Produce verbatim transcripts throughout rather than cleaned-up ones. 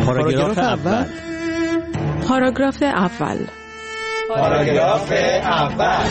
پاراگراف اول. پاراگراف اول. پاراگراف اول.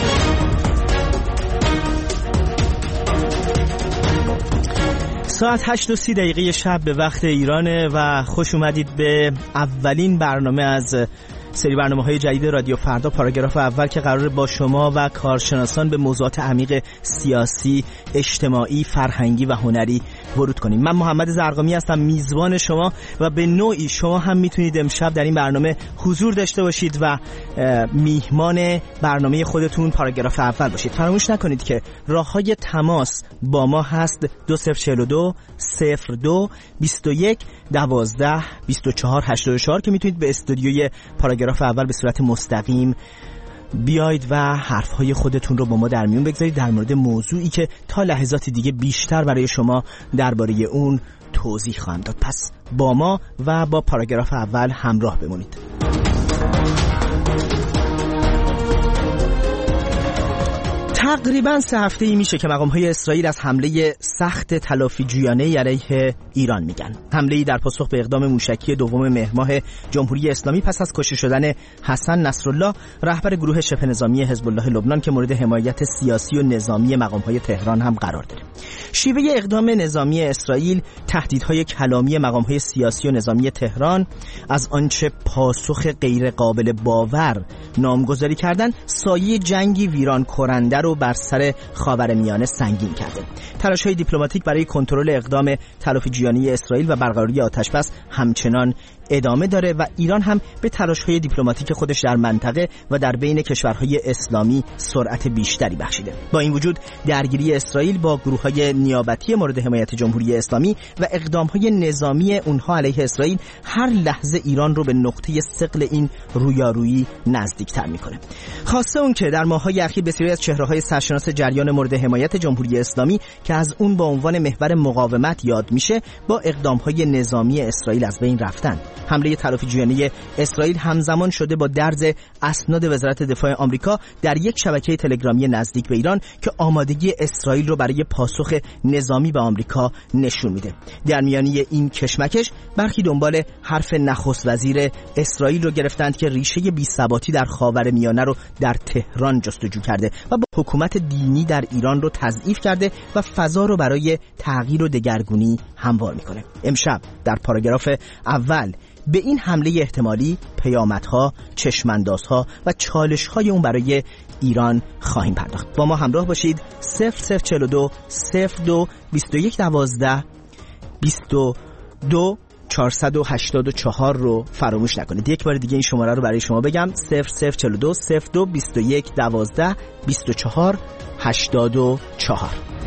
ساعت هشت و سی دقیقه شب به وقت ایرانه و خوش اومدید به اولین برنامه از سری برنامه‌های جدید رادیو فردا، پاراگراف اول، که قراره با شما و کارشناسان به موضوعات عمیق سیاسی، اجتماعی، فرهنگی و هنری ورود کنیم. من محمد زرقامی هستم، میزبان شما، و به نوعی شما هم میتونید امشب در این برنامه حضور داشته باشید و میهمان برنامه خودتون پاراگراف اول باشید. فراموش نکنید که راه‌های تماس با ما هست دو صفر چهل و دو صفر دو بیست و یک دوازده بیست و چهار هشتاد و چهار که میتونید به استودیوی پاراگراف اول به صورت مستقیم بیاید و حرفهای خودتون رو با ما در میون بگذارید در مورد موضوعی که تا لحظات دیگه بیشتر برای شما درباره اون توضیح خواهم داد. پس با ما و با پاراگراف اول همراه بمونید. تقریباً سه هفته ای میشه که مقام‌های اسرائیل از حمله سخت تلافی جویانه علیه ایران میگن. حمله ای در پاسخ به اقدام موشکی دوم مهر ماه جمهوری اسلامی پس از کشته شدن حسن نصرالله، رهبر گروه شبه نظامی حزب الله لبنان، که مورد حمایت سیاسی و نظامی مقام‌های تهران هم قرار داره. شیوه اقدام نظامی اسرائیل، تهدیدهای کلامی مقام‌های سیاسی و نظامی تهران، از آنچه پاسخ غیر قابل باور نامگذاری کردن، سایه جنگی ویران کننده رو بر سر خاورمیانه سنگین کرده. تلاش‌های دیپلماتیک برای کنترل اقدام تلافی جویانه اسرائیل و برقراری آتش‌بس همچنان ادامه داره و ایران هم به تلاش‌های دیپلماتیک خودش در منطقه و در بین کشورهای اسلامی سرعت بیشتری بخشیده. با این وجود درگیری اسرائیل با گروه‌های نیابتی مورد حمایت جمهوری اسلامی و اقدام‌های نظامی اونها علیه اسرائیل هر لحظه ایران رو به نقطه ثقل این رویارویی نزدیکتر می‌کنه. خاصه اون که در ماه‌های اخیر بسیاری از چهره‌های سرشناس جریان مورد حمایت جمهوری اسلامی که از اون با عنوان محور مقاومت یاد میشه، با اقدام‌های نظامی اسرائیل از بین رفتن. حمله تلافی جویانه اسرائیل همزمان شده با درز اسناد وزارت دفاع آمریکا در یک شبکه تلگرامی نزدیک به ایران که آمادگی اسرائیل رو برای پاسخ نظامی به آمریکا نشون میده. در میانه این کشمکش برخی دنبال حرف نخست وزیر اسرائیل رو گرفتند که ریشه بی‌ثباتی در خاورمیانه رو در تهران جستجو کرده و با حکومت دینی در ایران رو تضعیف کرده و فضا رو برای تغییر و دگرگونی هموار میکنه. امشب در پاراگراف اول به این حمله احتمالی، پیامدها، چشماندازها و چالش‌های اون برای ایران خواهیم پرداخت. با ما همراه باشید. صفر صفر چهل و دو صفر دو بیست و یک دوازده بیست و دو چهارصد و هشتاد و چهار رو فراموش نکنید. یک بار دیگه این شماره رو برای شما بگم: صفر صفر چهل و دو صفر دو بیست و یک دوازده بیست و چهار هشتاد و چهار.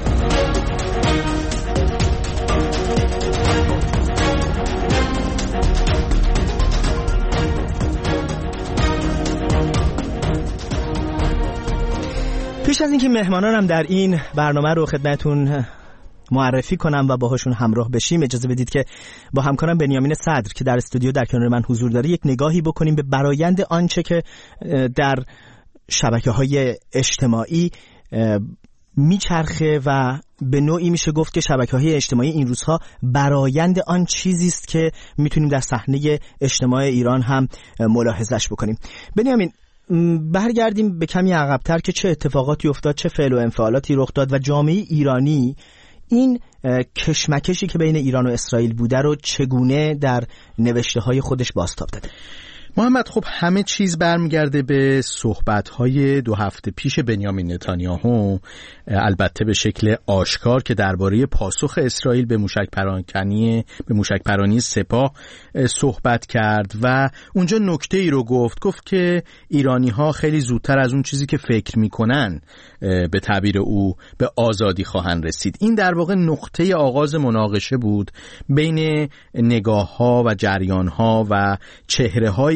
پیش از اینکه مهمانانم در این برنامه رو خدمتتون معرفی کنم و باهاشون همراه بشیم، اجازه بدید که با همکارم بنیامین صدر که در استودیو در کنار من حضور داره یک نگاهی بکنیم به برآیند آنچه که در شبکه‌های اجتماعی میچرخه و به نوعی میشه گفت که شبکه‌های اجتماعی این روزها برآیند آن چیزی است که میتونیم در صحنه اجتماع ایران هم ملاحظه‌اش بکنیم. بنیامین، برگردیم به کمی عقب‌تر که چه اتفاقاتی افتاد، چه فعل و انفعالاتی رخ داد و جامعه ایرانی این کشمکشی که بین ایران و اسرائیل بوده رو چگونه در نوشته‌های خودش بازتاب داده. محمد، خب همه چیز برمیگرده به صحبت‌های دو هفته پیش بنیامین نتانیاهو، البته به شکل آشکار، که درباره پاسخ اسرائیل به موشک پرانی به موشک پرانی سپاه صحبت کرد و اونجا نکته‌ای رو گفت گفت که ایرانی‌ها خیلی زودتر از اون چیزی که فکر می‌کنن به تعبیر او به آزادی خواهند رسید. این در واقع نقطه آغاز مناقشه بود بین نگاه‌ها و جریان‌ها و چهره‌هایی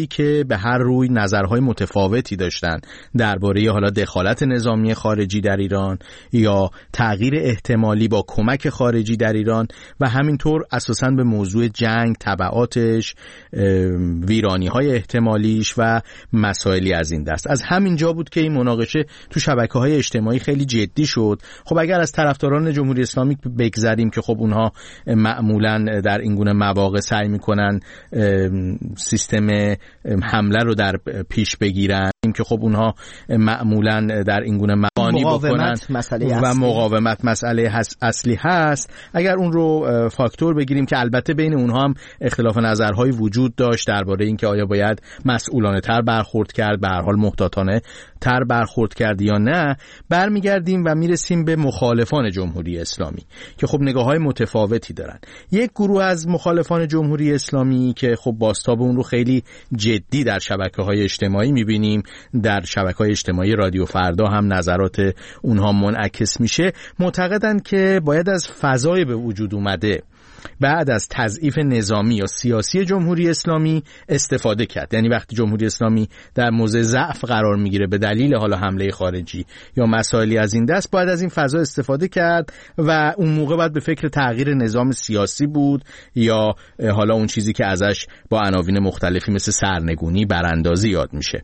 که به هر روی نظرهای متفاوتی داشتن درباره حالا دخالت نظامی خارجی در ایران یا تغییر احتمالی با کمک خارجی در ایران و همینطور اساساً به موضوع جنگ، تبعاتش، ویرانی‌های احتمالیش و مسائلی از این دست. از همین جا بود که این مناقشه تو شبکه‌های اجتماعی خیلی جدی شد. خب اگر از طرفداران جمهوری اسلامی بگذریم که خب اونها معمولاً در این گونه مواقع سعی می‌کنن سیستم حمله رو در پیش بگیرن، که خب اونها معمولاً در این گونه مبانی بکنن و مقاومت مسئله اصلی هست. اگر اون رو فاکتور بگیریم که البته بین اونها هم اختلاف نظرهای وجود داشت درباره اینکه آیا باید مسئولانه تر برخورد کرد، به هر حال محتاطانه تر برخورد کرد یا نه، برمیگردیم و میرسیم به مخالفان جمهوری اسلامی که خب نگاه‌های متفاوتی دارن. یک گروه از مخالفان جمهوری اسلامی که خب بازتاب اون رو خیلی جدی در شبکه‌های اجتماعی می‌بینیم، در شبکه‌های اجتماعی رادیو فردا هم نظرات اونها منعکس میشه، معتقدن که باید از فضای به وجود اومده بعد از تضعیف نظامی یا سیاسی جمهوری اسلامی استفاده کرد. یعنی وقتی جمهوری اسلامی در موضع ضعف قرار میگیره به دلیل حالا حمله خارجی یا مسائلی از این دست، باید از این فضا استفاده کرد و اون موقع باید به فکر تغییر نظام سیاسی بود یا حالا اون چیزی که ازش با عناوین مختلفی مثل سرنگونی، براندازی یاد میشه.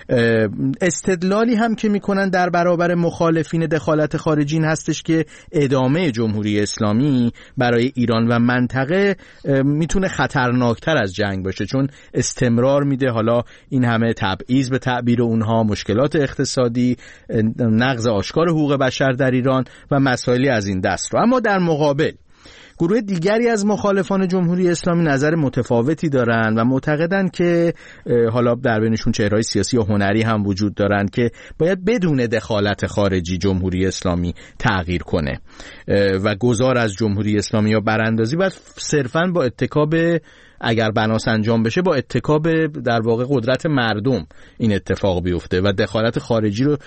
استدلالی هم که میکنن در برابر مخالفین دخالت خارجی این هستش که ادامه جمهوری اسلامی برای ایران و منطقه میتونه خطرناکتر از جنگ باشه، چون استمرار میده حالا این همه تبعیض به تعبیر اونها، مشکلات اقتصادی، نقض آشکار حقوق بشر در ایران و مسائلی از این دست رو. اما در مقابل گروه دیگری از مخالفان جمهوری اسلامی نظر متفاوتی دارن و معتقدن که حالا در بینشون چهره‌های سیاسی و هنری هم وجود دارن که باید بدون دخالت خارجی جمهوری اسلامی تغییر کنه و گذار از جمهوری اسلامی یا براندازی باید صرفاً با اتکا به، اگر بناس انجام بشه، با اتکا به در واقع قدرت مردم این اتفاق بیفته و دخالت خارجی رو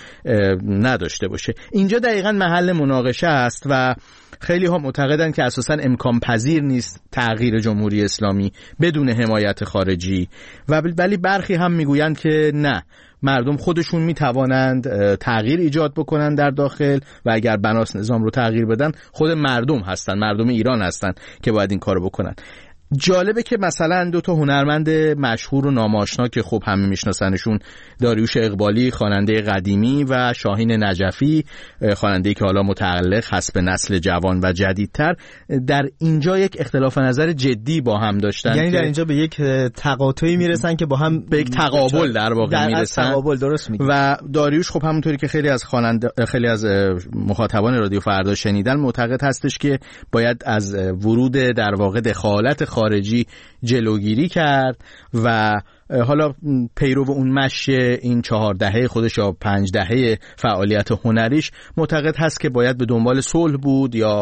نداشته باشه. اینجا دقیقاً محل مناقشه است و خیلی ها معتقدن که اساساً امکان پذیر نیست تغییر جمهوری اسلامی بدون حمایت خارجی، و ولی برخی هم میگویند که نه، مردم خودشون میتوانند تغییر ایجاد بکنن در داخل و اگر بناس نظام رو تغییر بدن خود مردم هستن، مردم ایران هستن که باید این کارو بکنن. جالبه که مثلا دو تا هنرمند مشهور و ناماشنا که خب همه میشناسنشون، داریوش اقبالی خواننده قدیمی و شاهین نجفی خواننده‌ای که حالا متعلق هست به نسل جوان و جدیدتر، در اینجا یک اختلاف نظر جدی با هم داشتن. یعنی در اینجا به یک تقاطعی میرسن که با هم به یک تقابل در واقع میرسن. تقابل، درست میگی. و داریوش خب همونطوری که خیلی از خواننده خیلی از مخاطبان رادیو فردا شنیدن معتقد هستش که باید از ورود در واقع دخالت خارجی جلوگیری کرد و حالا پیرو اون مشی این چهار دهه خودش یا پنج دهه فعالیت هنریش معتقد هست که باید به دنبال صلح بود یا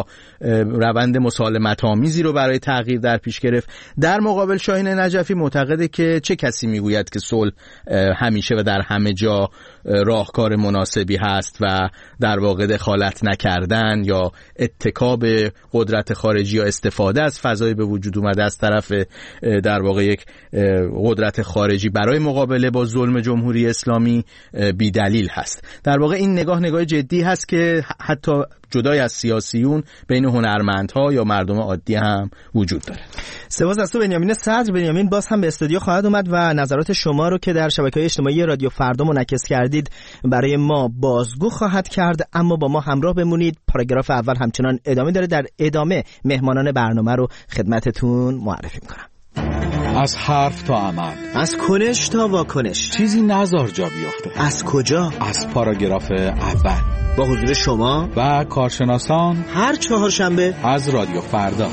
روند مسالمت آمیزی رو برای تغییر در پیش گرفت. در مقابل شاهین نجفی معتقده که چه کسی میگوید که صلح همیشه و در همه جا راهکار مناسبی هست و در واقع دخالت نکردن یا اتکا به قدرت خارجی یا استفاده از فضای به وجود اومده از طرف در واقع یک قدرت خارجی برای مقابله با ظلم جمهوری اسلامی بی دلیل هست. در واقع این نگاه نگاه جدی هست که حتی جدای از سیاسیون بین هنرمندها یا مردم عادی هم وجود داره. سپاس از تو بنیامین صدر. بنیامین باز هم به استودیو خواهد اومد و نظرات شما رو که در شبکه‌های اجتماعی رادیو فردا منعکس کردید برای ما بازگو خواهد کرد. اما با ما همراه بمونید، پاراگراف اول همچنان ادامه داره. در ادامه مهمانان برنامه رو خدمتتون معرفی می‌کنم. از حرف تا عمل، از کنش تا واکنش، چیزی نزار جا بیفته. از کجا؟ از پاراگراف اول، با حضور شما و کارشناسان، هر چهارشنبه از رادیو فردا.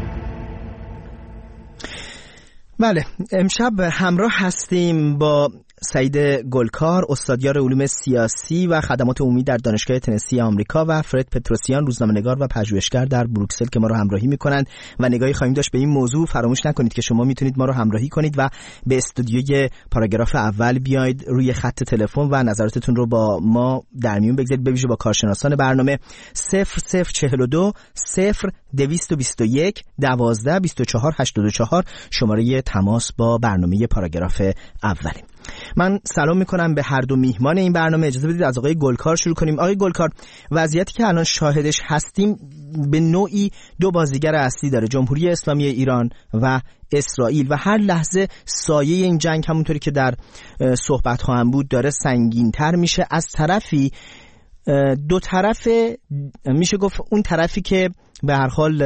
بله، امشب همراه هستیم با سعید گلکار، استادیار علوم سیاسی و خدمات عمومی در دانشگاه تنسی آمریکا و فرد پتروسیان، روزنامه‌نگار و پژوهشگر در بروکسل که ما رو همراهی می‌کنند و نگاهی خواهیم داشت به این موضوع. فراموش نکنید که شما میتونید ما رو همراهی کنید و به استودیوی پاراگراف اول بیاید، روی خط تلفن و نظراتتون رو با ما در میون بگذارید، به ویژه با کارشناسان برنامه. صفر صفر چهل و دو صفر دویست و بیست و یک دوازده بیست و چهار هشتاد و چهار شماره تماس با برنامه پاراگراف اولی. من سلام میکنم به هر دو میهمان این برنامه. اجازه بدید از آقای گلکار شروع کنیم. آقای گلکار، وضعیتی که الان شاهدش هستیم به نوعی دو بازیگر اصلی داره، جمهوری اسلامی ایران و اسرائیل، و هر لحظه سایه این جنگ همونطوری که در صحبت ها هم بود داره سنگین‌تر میشه. از طرفی دو طرف، میشه گفت اون طرفی که به هر حال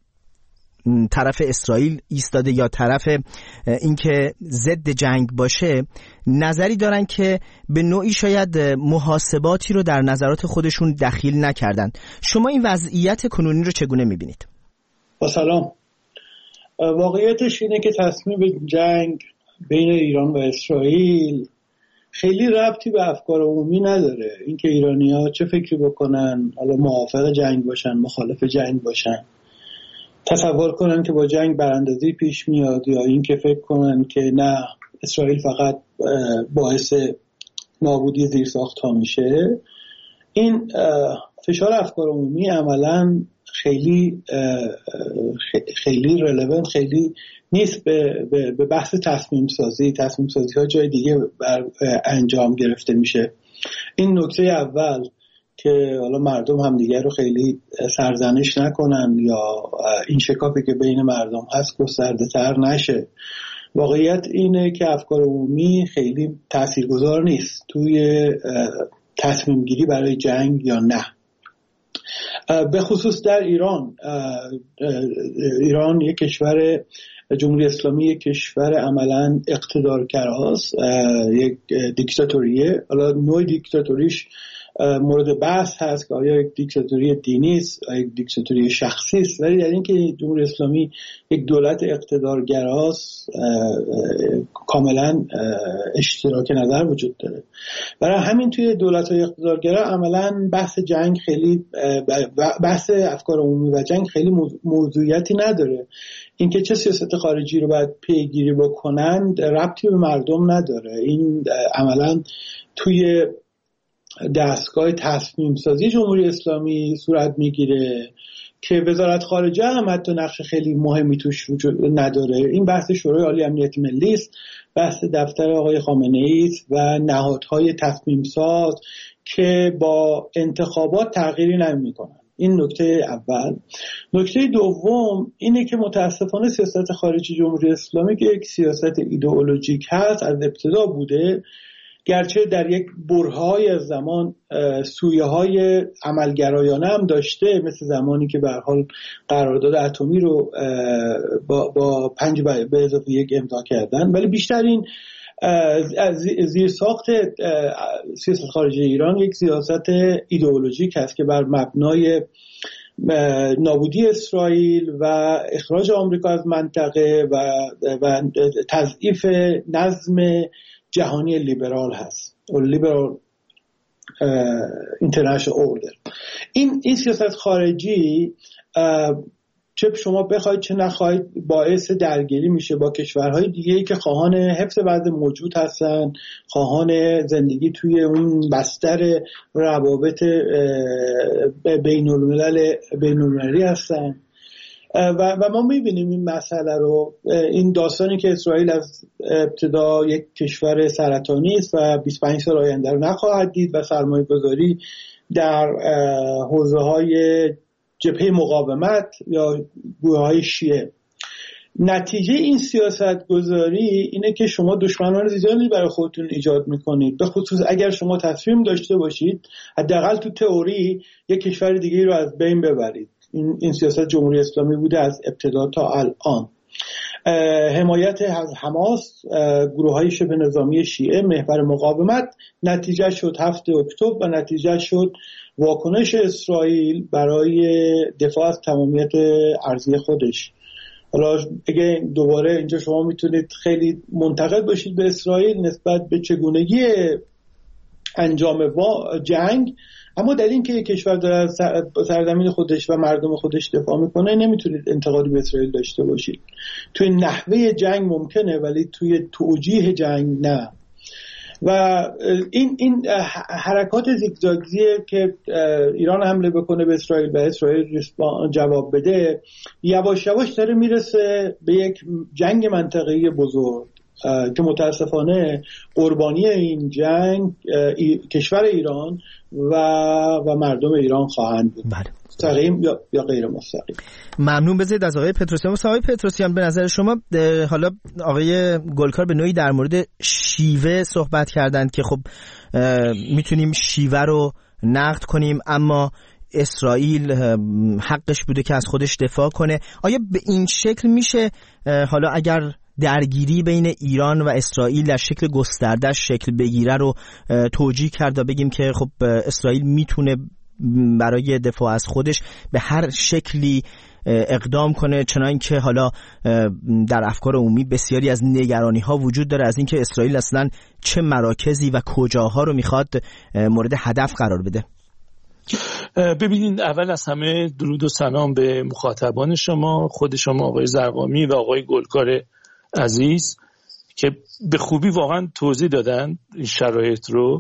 طرف اسرائیل ایستاده یا طرف اینکه ضد جنگ باشه، نظری دارن که به نوعی شاید محاسباتی رو در نظرات خودشون دخیل نکردن. شما این وضعیت کنونی رو چگونه میبینید؟ با سلام. واقعیتش اینه که تصمیم به جنگ بین ایران و اسرائیل خیلی ربطی به افکار عمومی نداره. اینکه ایرانی‌ها چه فکری بکنن، حالا موافق جنگ باشن، مخالف جنگ باشن، تصور کنن که با جنگ براندازی پیش میاد، یا اینکه فکر کنن که نه اسرائیل فقط باعث نابودی زیرساخت‌ها میشه، این فشار افکار عمومی عملاً خیلی خیلی رلوانت خیلی نیست به به بحث تصمیم سازی. تصمیم سازی ها جای دیگه بر انجام گرفته میشه. این نکته اول که حالا مردم هم دیگه رو خیلی سرزنش نکنن یا این شکافی که بین مردم هست گسترده تر نشه. واقعیت اینه که افکار عمومی خیلی تاثیرگذار نیست توی تصمیم گیری برای جنگ یا نه. به خصوص در ایران. ایران یک کشور، جمهوری اسلامی یک کشور عملاً اقتدارگراست، یک دیکتاتوریه. حالا نوع دیکتاتوریش مورد بحث هست که آیا یک دیکتاتوری دینی است یا یک دیکتاتوری شخصی است، ولی در اینکه جمهوری اسلامی یک دولت اقتدارگراست کاملا اشتراک نظر وجود داره. برای همین توی دولت‌های اقتدارگرا عملا بحث جنگ خیلی بحث افکار عمومی و جنگ خیلی موضوعیتی نداره. اینکه چه سیاست خارجی رو باید پیگیری بکنند ربطی به مردم نداره. این عملا توی دستگاه تصمیم سازی جمهوری اسلامی صورت میگیره که وزارت خارجه هم حتی نقش خیلی مهمی توش نداره. این بحث شورای عالی امنیت ملی است، بحث دفتر آقای خامنه‌ای است و نهادهای تصمیم ساز که با انتخابات تغییری نمی‌کنن. این نکته اول. نکته دوم اینه که متاسفانه سیاست خارجی جمهوری اسلامی که یک سیاست ایدئولوژیک هست از ابتدا بوده، گرچه در یک برهه‌ای از زمان سویه‌های عملگرایانه هم داشته، مثل زمانی که به هر حال قرارداد اتمی رو با با پنج به اضافه یک امضا کردن، ولی بیشتر این زیر ساخت سیاست خارجی ایران یک سیاست ایدئولوژیک است که بر مبنای نابودی اسرائیل و اخراج آمریکا از منطقه و و تضعیف نظم جهانی لیبرال هست، و لیبرال اینترنشنال اوردر. این این سیاست خارجی چه شما بخواید چه نخواید باعث درگیری میشه با کشورهای دیگه‌ای که خواهان حفظ وضع موجود هستن، خواهان زندگی توی اون بستر روابط بین الملل بین المللی هستن. و, و ما میبینیم این مسئله رو، این داستانی که اسرائیل از ابتدا یک کشور سرطانی است و بیست و پنج سال آینده رو نخواهد دید و سرمایه گذاری در حوزه های جبهه مقاومت یا گروه های شیعه. نتیجه این سیاست گذاری اینه که شما دشمنان زیادی برای خودتون ایجاد میکنید، به خصوص اگر شما تصمیم داشته باشید حداقل تو تئوری یک کشور دیگه رو از بین ببرید. این, این سیاست جمهوری اسلامی بوده از ابتدا تا الان. حمایت از حماس، گروه های شبه نظامی شیعه، محور مقاومت، نتیجه شد هفت اکتبر و نتیجه شد واکنش اسرائیل برای دفاع از تمامیت ارضی خودش. حالا اگه دوباره اینجا شما میتونید خیلی منتقد باشید به اسرائیل نسبت به چگونگی انجام با جنگ، اما در این که یک کشور داره از سرزمین خودش و مردم خودش دفاع میکنه نمیتونید انتقادی به اسرائیل داشته باشید. توی نحوه جنگ ممکنه ولی توی توجیه جنگ نه. و این این حرکات زیگزاگیه که ایران حمله بکنه به اسرائیل و اسرائیل جواب بده یواش یواش داره میرسه به یک جنگ منطقه‌ای بزرگ که متاسفانه قربانی این جنگ ای، کشور ایران و و مردم ایران خواهند بود. بله. مستقیم یا یا غیر مستقیم. ممنون. بذارید از آقای پتروسیان. آقای پتروسیان به نظر شما حالا آقای گلکار به نوعی در مورد شیوه صحبت کردند که خب میتونیم شیوه رو نقد کنیم اما اسرائیل حقش بوده که از خودش دفاع کنه. آیا به این شکل میشه حالا اگر درگیری بین ایران و اسرائیل در شکل گسترده‌اش شکل بگیره رو توجیه کرد و بگیم که خب اسرائیل میتونه برای دفاع از خودش به هر شکلی اقدام کنه، چنان که حالا در افکار عمومی بسیاری از نگرانی ها وجود داره از اینکه اسرائیل اصلا چه مراکزی و کجاها رو میخواد مورد هدف قرار بده؟ ببینید، اول از همه درود و سلام به مخاطبان شما، خود شما آقای زرقامی و آقای گلکار عزیز که به خوبی واقعا توضیح دادن این شرایط رو.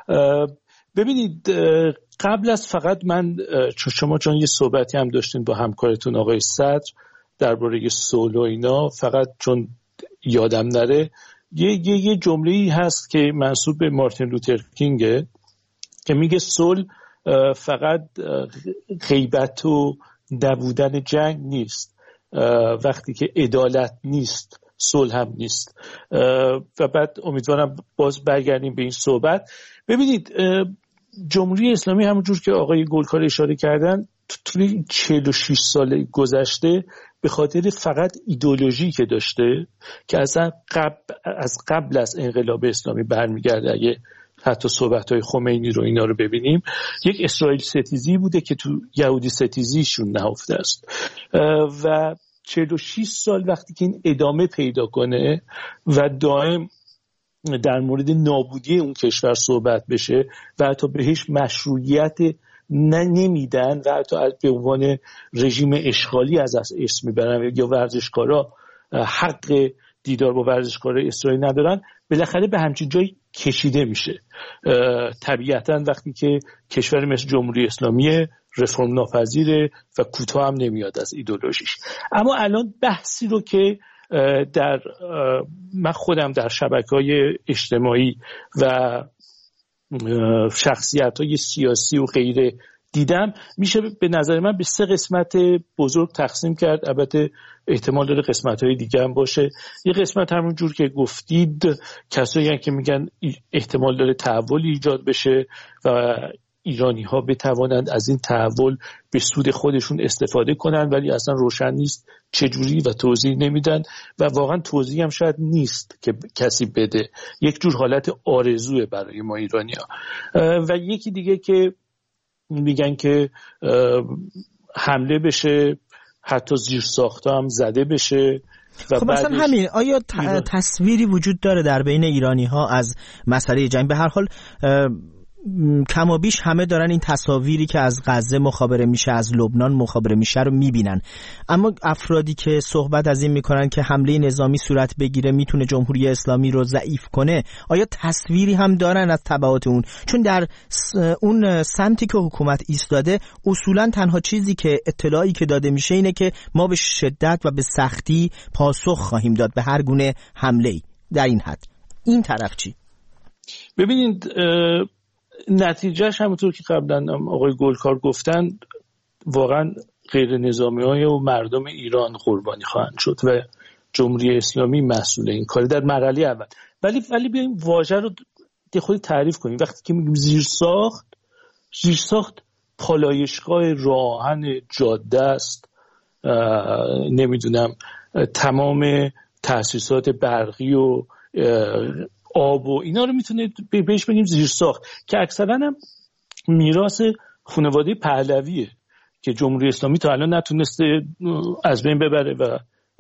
ببینید، قبل از فقط من چون شما چون یه صحبتی هم داشتین با همکارتون آقای صدر درباره صلح و اینا، فقط چون یادم نره یه یه, یه جمله‌ای هست که منسوب به مارتین لوتر کینگه که میگه صلح فقط غیبت و نبودن جنگ نیست، وقتی که عدالت نیست صلح هم نیست. و بعد امیدوارم باز برگردیم به این صحبت. ببینید، جمهوری اسلامی همونجور که آقای گلکار اشاره کردن توی چهل و شش سال گذشته به خاطر فقط ایدئولوژی که داشته که اصلا قبل از قبل از انقلاب اسلامی برمیگرده، اگه حتی صحبت‌های خمینی رو اینا رو ببینیم، یک اسرائیل ستیزی بوده که تو یهودی ستیزیشون نهفته است. و چهل و شش سال وقتی که این ادامه پیدا کنه و دائم در مورد نابودی اون کشور صحبت بشه و حتی بهش مشروعیت نمیدن و حتی به عنوان رژیم اشغالی از اسم میبرن یا ورزشکارا حق دیدار با ورزشکار اسرائیل ندارن، بالاخره به همچین جایی کشیده میشه. طبیعتا وقتی که کشور مثل جمهوری اسلامی رفرم ناپذیره و کوتاه هم نمیاد از ایدئولوژیش. اما الان بحثی رو که در من خودم در شبکه‌های اجتماعی و شخصیت‌های سیاسی و غیره دیدم، میشه به نظر من به سه قسمت بزرگ تقسیم کرد. البته احتمال داره قسمت‌های دیگه هم باشه. یه قسمت همون جور که گفتید کسایی هستن که میگن احتمال داره تحول ایجاد بشه و ایرانی ها بتوانند از این تحول به سود خودشون استفاده کنن، ولی اصلا روشن نیست چجوری و توضیح نمیدن و واقعا توضیح هم شاید نیست که کسی بده. یک جور حالت آرزوه برای ما ایرانی ها. و یکی دیگه که میگن که حمله بشه، حتی زیر ساخته هم زده بشه. و خب مثلا همین، آیا تصویری وجود داره در بین ایرانی ها از مسئله جنگ؟ به هر حال کما بیش همه دارن این تصاویری که از غزه مخابره میشه، از لبنان مخابره میشه رو میبینن، اما افرادی که صحبت از این میکنن که حمله نظامی صورت بگیره میتونه جمهوری اسلامی رو ضعیف کنه، آیا تصویری هم دارن از تبعات اون؟ چون در اون سمتی که حکومت ایستاده اصولا تنها چیزی که اطلاعی که داده میشه اینه که ما به شدت و به سختی پاسخ خواهیم داد به هر گونه حمله‌ای. در این حد این طرف چی؟ ببینید، نتیجهش همونطور که قبلا آقای گلکار گفتن واقعا غیر نظامی های و مردم ایران قربانی خواهند شد و جمهوری اسلامی مسئول این کار در مرحله اول. ولی ولی بیایم واژه رو خود تعریف کنیم. وقتی که میگیم زیرساخت، زیرساخت پالایشگاه راهن جاده است، نمیدونم تمام تأسیسات برقی و آب و اینا رو میتونه بهش بگیم زیرساخت، که اکثرا هم میراث خانواده پهلویه که جمهوری اسلامی تا الان نتونسته از بین ببره و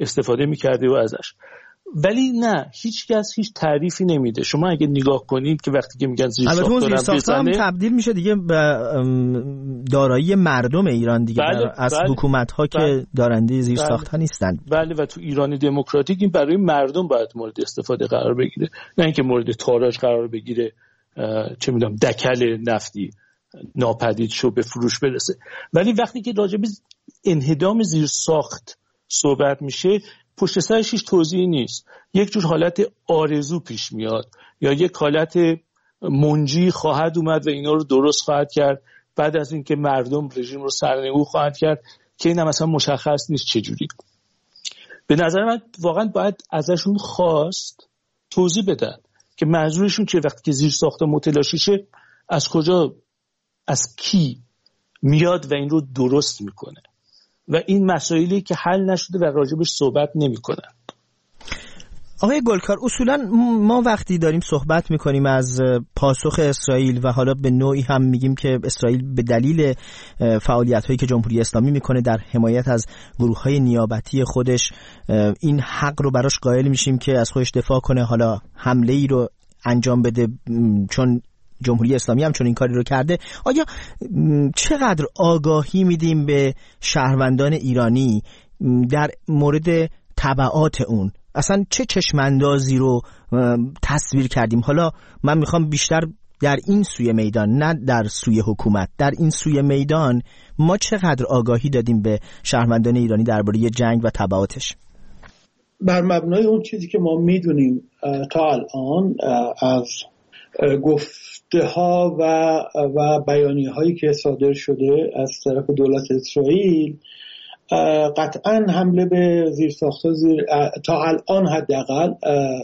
استفاده میکرده و ازش. ولی نه، هیچ کس هیچ تعریفی نمیده. شما اگه نگاه کنید که وقتی که میگن زیر ساخت هم تبدیل میشه دیگه به دارایی مردم ایران دیگه، بله، از بله، حکومت ها بله، که دارنده زیر بله، ساخت ها نیستن. بله، و تو ایران دموکراتیک این برای مردم باید مورد استفاده قرار بگیره، نه اینکه مورد تاراج قرار بگیره، چه میدونم دکل نفتی ناپدید شو به فروش برسه. ولی وقتی که راجع به انهدام زیر ساخت صحبت میشه، پشت سرش هیچ توضیحی نیست. یک جور حالت آرزو پیش میاد یا یک حالت منجی خواهد اومد و اینا رو درست خواهد کرد بعد از اینکه مردم رژیم رو سرنگون خواهد کرد که این هم اصلا مشخص نیست چجوری. به نظر من واقعا باید ازشون خواست توضیح بدن که منظورشون چیه وقتی که زیر ساخت متلاشی شه، از کجا، از کی میاد و این رو درست میکنه و این مسائلی که حل نشده و راجبش صحبت نمیکنن. آقای گلکار، اصولا ما وقتی داریم صحبت میکنیم از پاسخ اسرائیل و حالا به نوعی هم میگیم که اسرائیل به دلیل فعالیت‌هایی که جمهوری اسلامی میکنه در حمایت از گروه‌های نیابتی خودش این حق رو براش قائل میشیم که از خودش دفاع کنه، حالا حمله ای رو انجام بده چون جمهوری اسلامی هم چون این کاری رو کرده. آیا چقدر آگاهی میدیم به شهروندان ایرانی در مورد تبعات اون؟ اصلا چه چشماندازی رو تصویر کردیم؟ حالا من میخوام بیشتر در این سوی میدان، نه در سوی حکومت، در این سوی میدان ما چقدر آگاهی دادیم به شهروندان ایرانی درباره جنگ و تبعاتش؟ بر مبنای اون چیزی که ما میدونیم تا الان از گفته ها و و بیانیه هایی که صادر شده از طرف دولت اسرائیل، قطعا حمله به زیرساخت‌ها زیر تا الان حداقل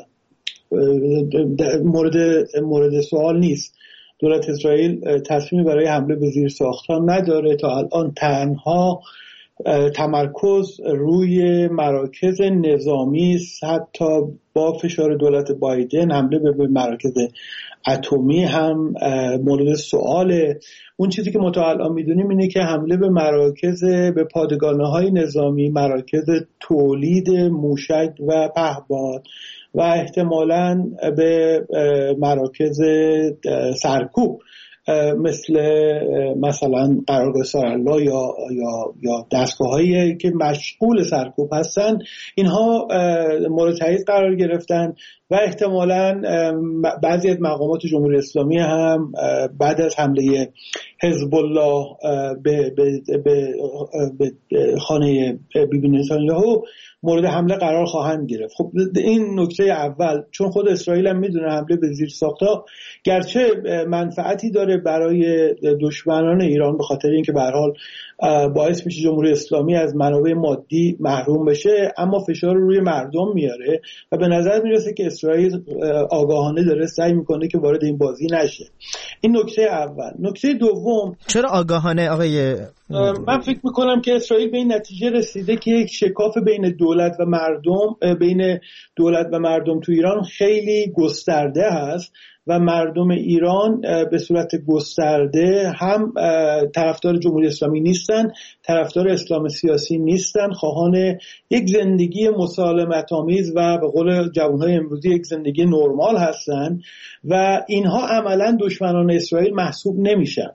مورد مورد سوال نیست. دولت اسرائیل تصمیم برای حمله به زیرساخت‌ها نداره. تا الان تنها تمرکز روی مراکز نظامی است. حتی با فشار دولت بایدن حمله به مراکز اتمی هم مورد سواله. اون چیزی که ما تا الان میدونیم اینه که حمله به مراکز به پادگانه‌های نظامی، مراکز تولید موشک و پهپاد و احتمالاً به مراکز سرکوب مثل مثلا قرارگاه سارالله یا یا یا دستگاه‌هایی که مشغول سرکوب هستن، اینها مورد تایید قرار گرفتن و احتمالاً بعضی از مقامات جمهوری اسلامی هم بعد از حمله حزب الله به به به, به خانه بیبی نتانیاهو مورد حمله قرار خواهند گرفت. خب این نکته اول، چون خود اسرائیل هم میدونه حمله به زیرساخت‌ها گرچه منفعتی داره برای دشمنان ایران به خاطر اینکه به هر حال باعث میشه جمهوری اسلامی از منابع مادی محروم بشه، اما فشار رو روی مردم میاره و به نظر میرسه که اسرائیل آگاهانه داره سعی میکنه که وارد این بازی نشه. این نکته اول. نکته دوم، چرا آگاهانه آقای؟ من فکر میکنم که اسرائیل به این نتیجه رسیده که یک شکاف بین دولت و مردم بین دولت و مردم تو ایران خیلی گسترده هست و مردم ایران به صورت گسترده هم طرفدار جمهوری اسلامی نیستن، طرفدار اسلام سیاسی نیستن، خواهان یک زندگی مسالمت آمیز و به قول جوانهای امروزی یک زندگی نرمال هستن و اینها عملا دشمنان اسرائیل محسوب نمیشن.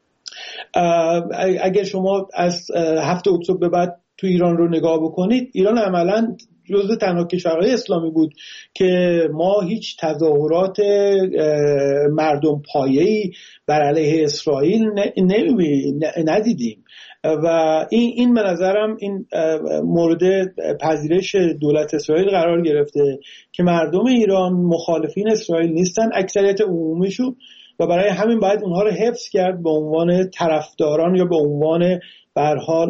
اگر شما از هفته اکتبر به بعد تو ایران رو نگاه بکنید، ایران عملاً جزو تنها کشورهای اسلامی بود که ما هیچ تظاهرات مردم پایه‌ای بر علیه اسرائیل ندیدیم و این این به نظرم این مورد پذیرش دولت اسرائیل قرار گرفته که مردم ایران مخالفین اسرائیل نیستن، اکثریت عمومیشون، و برای همین باید اونها رو حفظ کرد به عنوان طرفداران یا به عنوان به هر حال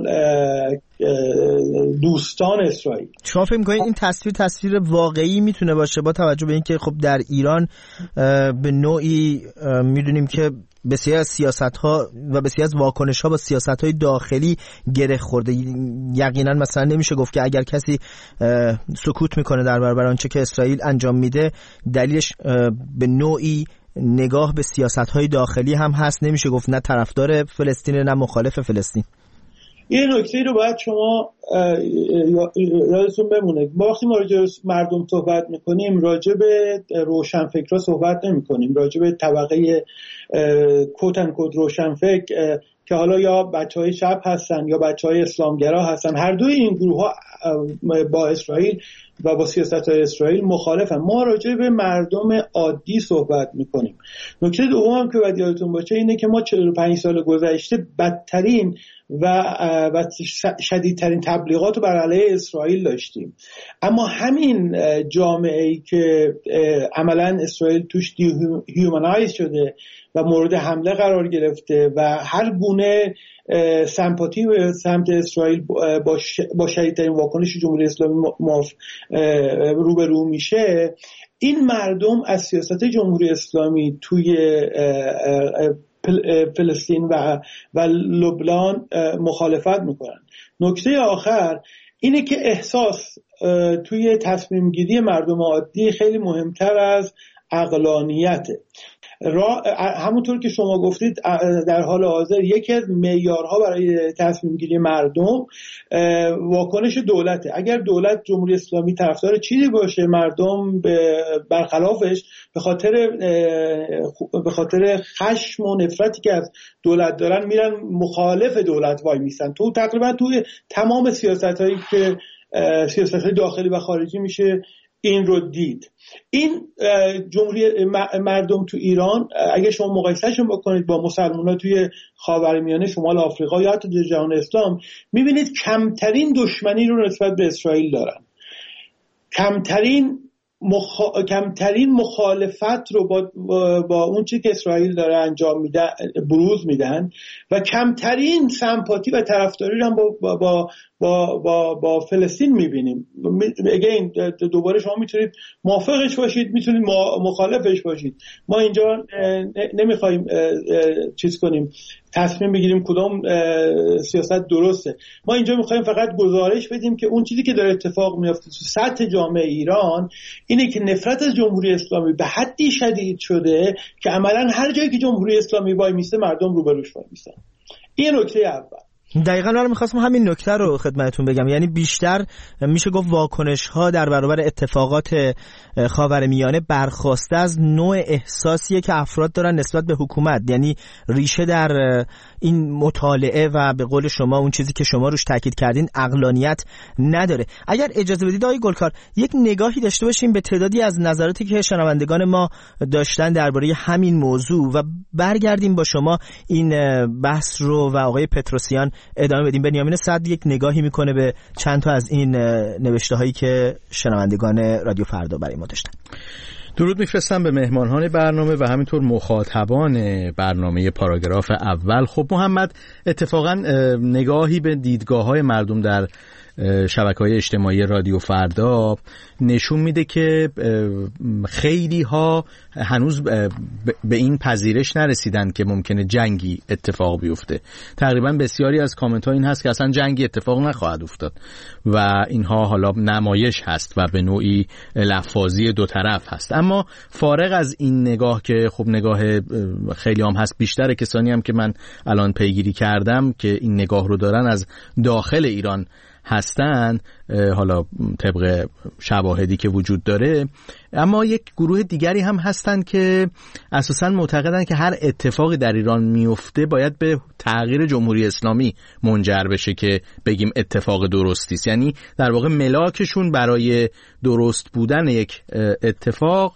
دوستان اسرائیل. شما فکر می‌کنید این تصویر تصویر واقعی میتونه باشه با توجه به اینکه خب در ایران به نوعی میدونیم که بسیاری از سیاست‌ها و بسیاری از واکنش‌ها با سیاست‌های داخلی گره خورده؟ یقینا مثلا نمیشه گفت که اگر کسی سکوت میکنه در برابر آنچه که اسرائیل انجام میده دلیلش به نوعی نگاه به سیاست‌های داخلی هم هست. نمیشه گفت نه طرفدار فلسطین نه مخالف فلسطین. یه نکته رو باید شما یادتون بمونه، ما وقتی ما راجع به مردم صحبت میکنیم راجع به روشنفکرها صحبت نمیکنیم، راجع به طبقه کوت ان کوت روشنفکر که حالا یا بچهای چپ هستن یا بچهای اسلامگرا هستن. هر دوی این گروه ها با اسرائیل و با سیاست‌های اسرائیل مخالفن. ما راجع به مردم عادی صحبت میکنیم. نکته دوم هم که باید یادتون باشه اینه که ما چهل و پنج سال گذشته بدترین و و شدیدترین تبلیغات رو بر علیه اسرائیل داشتیم، اما همین جامعه‌ای که عملاً اسرائیل توش دیهیومنایز شده و مورد حمله قرار گرفته و هر گونه سمپاتی به سمت اسرائیل با شدیدترین واکنش جمهوری اسلامی روبرو میشه، این مردم از سیاست جمهوری اسلامی توی فلسطین و و لبنان مخالفت میکنن. نکته آخر اینه که احساس توی تصمیم گیری مردم عادی خیلی مهمتر از عقلانیته. را همونطور که شما گفتید در حال حاضر یکی از معیارها برای تصمیم گیری مردم واکنش دولته. اگر دولت جمهوری اسلامی طرفدار چیزی باشه، مردم برخلافش به خاطر به خاطر خشم و نفرتی که از دولت دارن میرن مخالف دولت وای میسن. تو تقریبا توی تمام سیاست‌هایی که سیاست‌های داخلی و خارجی میشه این رو دید. این جمهوری مردم تو ایران اگه شما مقایسهشون بکنید با مسلمان‌ها توی خاورمیانه، شمال آفریقا یا حتی جهان اسلام، میبینید کمترین دشمنی رو نسبت به اسرائیل دارن، کمترین مخ... کمترین مخالفت رو با, با اون چیزی که اسرائیل داره انجام میده بروز میدن و کمترین سمپاتی و طرفداری رو هم با با با با, با, با فلسطین میبینیم. اگین دوباره شما میتونید موافقش باشید، میتونید مخالفش باشید. ما اینجا نمیخوایم چیز کنیم، تصمیم بگیریم کدام سیاست درسته. ما اینجا میخوایم فقط گزارش بدیم که اون چیزی که داره اتفاق میفته تو سطح جامعه ایران اینه که نفرت از جمهوری اسلامی به حدی شدید شده که عملاً هر جایی که جمهوری اسلامی وای میسته مردم روبروش وای میستن. این نکته اول. دقیقاً من می‌خواستم همین نکته رو خدمتتون بگم، یعنی بیشتر میشه گفت واکنش‌ها در برابر اتفاقات خاورمیانه برخواسته از نوع احساسیه که افراد دارن نسبت به حکومت، یعنی ریشه در این مطالعه و به قول شما اون چیزی که شما روش تاکید کردین عقلانیت نداره. اگر اجازه بدید آقای گلکار یک نگاهی داشته باشیم به تعدادی از نظراتی که شنوندگان ما داشتن درباره همین موضوع و برگردیم با شما این بحث رو و آقای پتروسیان ادامه بدیم. بنیامین صدر یک نگاهی میکنه به چند تا از این نوشته هایی که شنوندگان رادیو فردا برای ما داشتن. درود میفرستم به مهمانان برنامه و همینطور مخاطبان برنامه پاراگراف اول. خب محمد، اتفاقا نگاهی به دیدگاه‌های مردم در شبکه‌های اجتماعی رادیو فردا نشون میده که خیلی ها هنوز به این پذیرش نرسیدن که ممکنه جنگی اتفاق بیفته. تقریبا بسیاری از کامنت ها این هست که اصلا جنگی اتفاق نخواهد افتاد و اینها حالا نمایش هست و به نوعی لفاظی دو طرف هست. اما فارغ از این نگاه که خب نگاه خیلی هم هست، بیشتر کسانی هم که من الان پیگیری کردم که این نگاه رو دارن از داخل ایران هستن، حالا طبق شواهدی که وجود داره. اما یک گروه دیگری هم هستن که اساساً معتقدن که هر اتفاقی در ایران میفته باید به تغییر جمهوری اسلامی منجر بشه که بگیم اتفاق درستی است. یعنی در واقع ملاکشون برای درست بودن یک اتفاق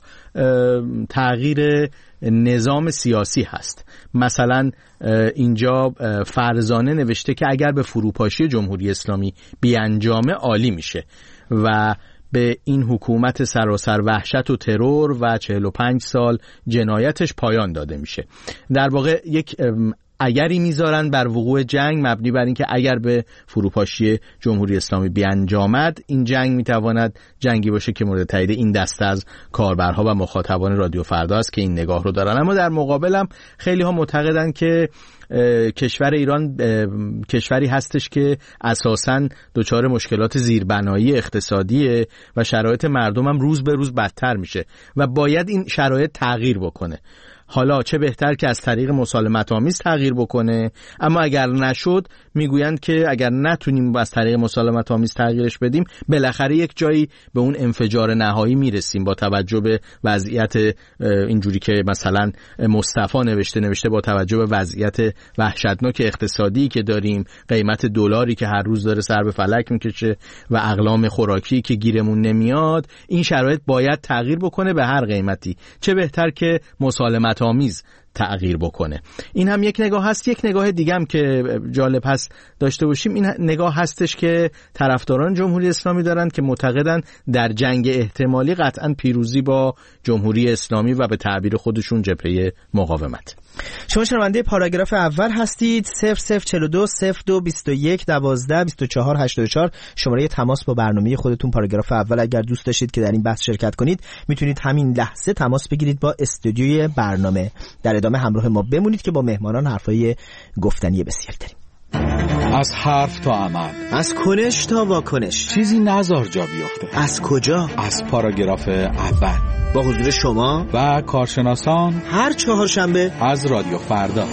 تغییر نظام سیاسی هست. مثلا اینجا فرزانه نوشته که اگر به فروپاشی جمهوری اسلامی بیانجامه عالی میشه و به این حکومت سراسر وحشت و ترور و چهل و پنج سال جنایتش پایان داده میشه. در واقع یک اگری میذارن بر وقوع جنگ مبنی بر این که اگر به فروپاشی جمهوری اسلامی بیانجامد این جنگ میتواند جنگی باشه که مورد تایید این دسته از کاربرها و مخاطبان رادیو فردا است که این نگاه رو دارن. اما در مقابل هم خیلی ها معتقدن که کشور ایران کشوری هستش که اساساً دچار مشکلات زیربنایی اقتصادیه و شرایط مردم هم روز به روز بدتر میشه و باید این شرایط تغییر بکنه. حالا چه بهتر که از طریق مسالمت آمیز تغییر بکنه، اما اگر نشد میگویند که اگر نتونیم از طریق مسالمت آمیز تغییرش بدیم بالاخره یک جایی به اون انفجار نهایی میرسیم با توجه به وضعیت اینجوری که مثلا مصطفی نوشته نوشته با توجه به وضعیت وحشتناک اقتصادی که داریم، قیمت دلاری که هر روز داره سر به فلک میکشه و اقلام خوراکی که گیرمون نمیاد، این شرایط باید تغییر بکنه به هر قیمتی. چه بهتر که مسالمت آمیز تغییر بکنه. این هم یک نگاه هست. یک نگاه دیگه هم که جالب هست داشته باشیم این نگاه هستش که طرفداران جمهوری اسلامی دارن که معتقدن در جنگ احتمالی قطعا پیروزی با جمهوری اسلامی و به تعبیر خودشون جبهه مقاومت. شما شنونده پاراگراف اول هستید. صفر صفر چهل و دو صفر دو بیست و یک دوازده بیست و چهار هشتاد و چهار شماره تماس با برنامه خودتون پاراگراف اول. اگر دوست داشتید که در این بحث شرکت کنید میتونید همین لحظه تماس بگیرید با استودیوی برنامه. در ادامه همراه ما بمونید که با مهمانان حرفای گفتنی بسیار داریم. از حرف تا عمل، از کنش تا واکنش، چیزی نزار جا بیفته. از کجا؟ از پاراگراف اول با حضور شما و کارشناسان هر چهارشنبه از رادیو فردا.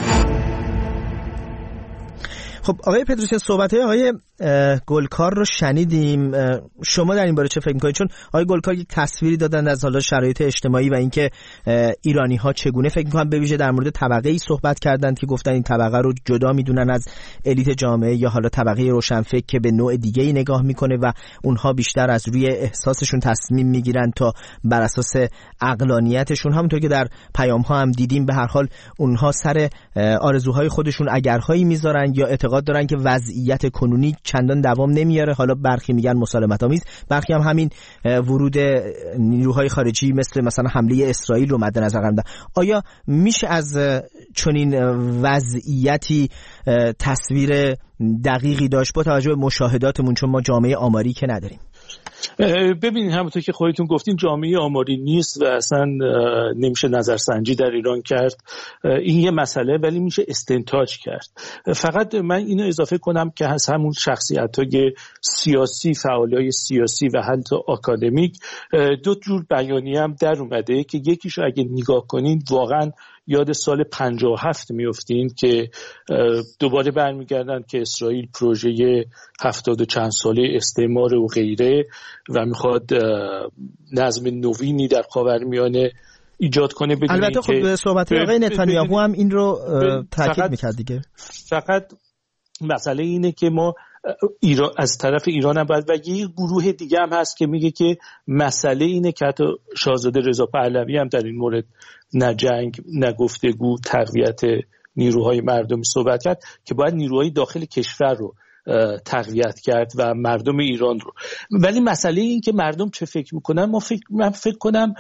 خب آقای پتروسیان، صحبت‌های آقای گلکار رو شنیدیم. شما در این باره چه فکر می‌کنید؟ چون آقای گلکار یک تصویری دادن از حالا شرایط اجتماعی و اینکه ایرانی‌ها چگونه فکر می‌کنن، به ویژه در مورد طبقه‌ای صحبت کردند که گفتن این طبقه رو جدا می‌دونن از الیت جامعه یا حالا طبقه روشنفکر که به نوع دیگه‌ای نگاه می‌کنه و اونها بیشتر از روی احساسشون تصمیم می‌گیرن تا بر اساس عقلانیتشون. همونطور که در پیام‌ها هم دیدیم به هر حال اونها سر آرزوهای خودشون اگرهایی می‌ذارن یا اعتقاد دارن که وضعیت کنونی چندان دوام نمیاره. حالا برخی میگن مسالمت آمیز، برخی هم همین ورود نیروهای خارجی مثل مثلا حمله اسرائیل رو مد نظر قرار دادن. آیا میشه از چنین وضعیتی تصویر دقیقی داشت با توجه به مشاهداتمون، چون ما جامعه آماری که نداریم؟ ببینید همونطور که خودتون گفتین جامعه آماری نیست و اصلا نمیشه نظرسنجی در ایران کرد. این یه مسئله، ولی میشه استنتاج کرد. فقط من اینو اضافه کنم که از همون شخصیت‌های سیاسی، فعالای سیاسی و حتی آکادمیک دو جور بیانیه هم در اومده که یکیشو اگه نگاه کنین واقعا یاد سال پنجاه و هفت میافتین که دوباره برمیگردن که اسرائیل پروژه هفتاد و چند ساله استعمار و غیره و میخواد نظم نوینی در خاورمیانه ایجاد کنه. البته خب صحبت آقای نتانیاهو هم این رو تاکید میکرد دیگه. فقط مسئله اینه که ما ایران از طرف ایران هم باید و یه گروه دیگه هم هست که میگه که مسئله اینه که حتی شاهزاده رضا پهلوی هم در این مورد نه جنگ نه گفتگو، تقویت نیروهای مردمی صحبت کرد که باید نیروهای داخل کشور رو تقویت کرد و مردم ایران رو. ولی مسئله این که مردم چه فکر میکنن، ما فکر من فکر کنم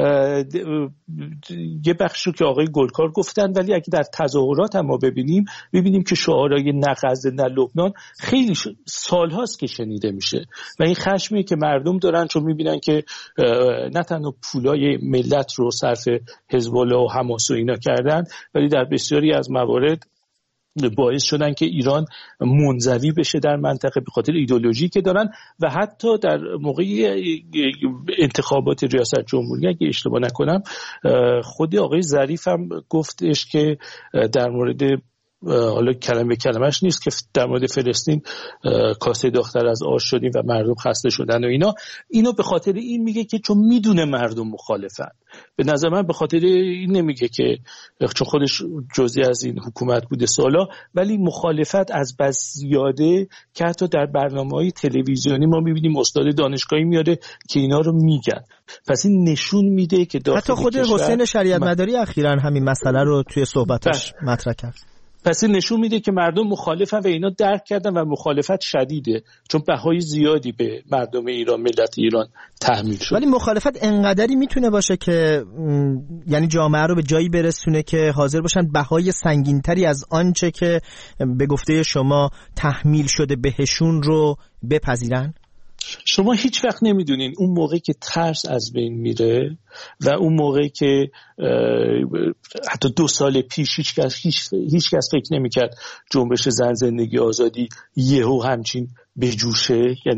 یه بخش رو که آقای گلکار گفتن، ولی اگه در تظاهرات هم ما ببینیم ببینیم که شعارهای نه غزه نه لبنان خیلی سال هاست که شنیده میشه و این خشمی که مردم دارن چون میبینن که نه تنها پولای ملت رو صرف حزب الله و حماس و اینا کردن، ولی در بسیاری از موارد باعث شدن که ایران منزوی بشه در منطقه به خاطر ایدئولوژی که دارن و حتی در موقع انتخابات ریاست جمهوری اگه اشتباه نکنم خود آقای ظریف هم گفتش که در مورد حالا کلمه کلمش نیست که در مورد فلسطین کاسه داغ‌تر از آش شدیم و مردم خسته شدن و اینا اینو به خاطر این میگه که چون میدونه مردم مخالفن. به نظر من به خاطر این نمیگه که چون خودش جزئی از این حکومت بوده سالا، ولی مخالفت از بس زیاده که حتی در برنامه‌های تلویزیونی ما میبینیم استاد دانشگاهی میاره که اینا رو میگن. پس این نشون میده که داخل حتی خود حسین شریعت مداری اخیراً همین مسئله رو توی صحبتش مطرح کرد. پس این نشون میده که مردم مخالفن و اینا درک کردن و مخالفت شدیده چون بهای زیادی به مردم ایران، ملت ایران تحمیل شد. ولی مخالفت انقدری میتونه باشه که یعنی جامعه رو به جایی برسونه که حاضر باشن بهای سنگینتری از آنچه که به گفته شما تحمیل شده بهشون رو بپذیرن؟ شما هیچ وقت نمیدونین اون موقعی که ترس از بین میره و اون موقعی که حتی دو سال پیش هیچ کس هیچ, هیچ کس فکر نمیکرد جنبش زن زندگی آزادی یهو همچین بجوشه، یعنی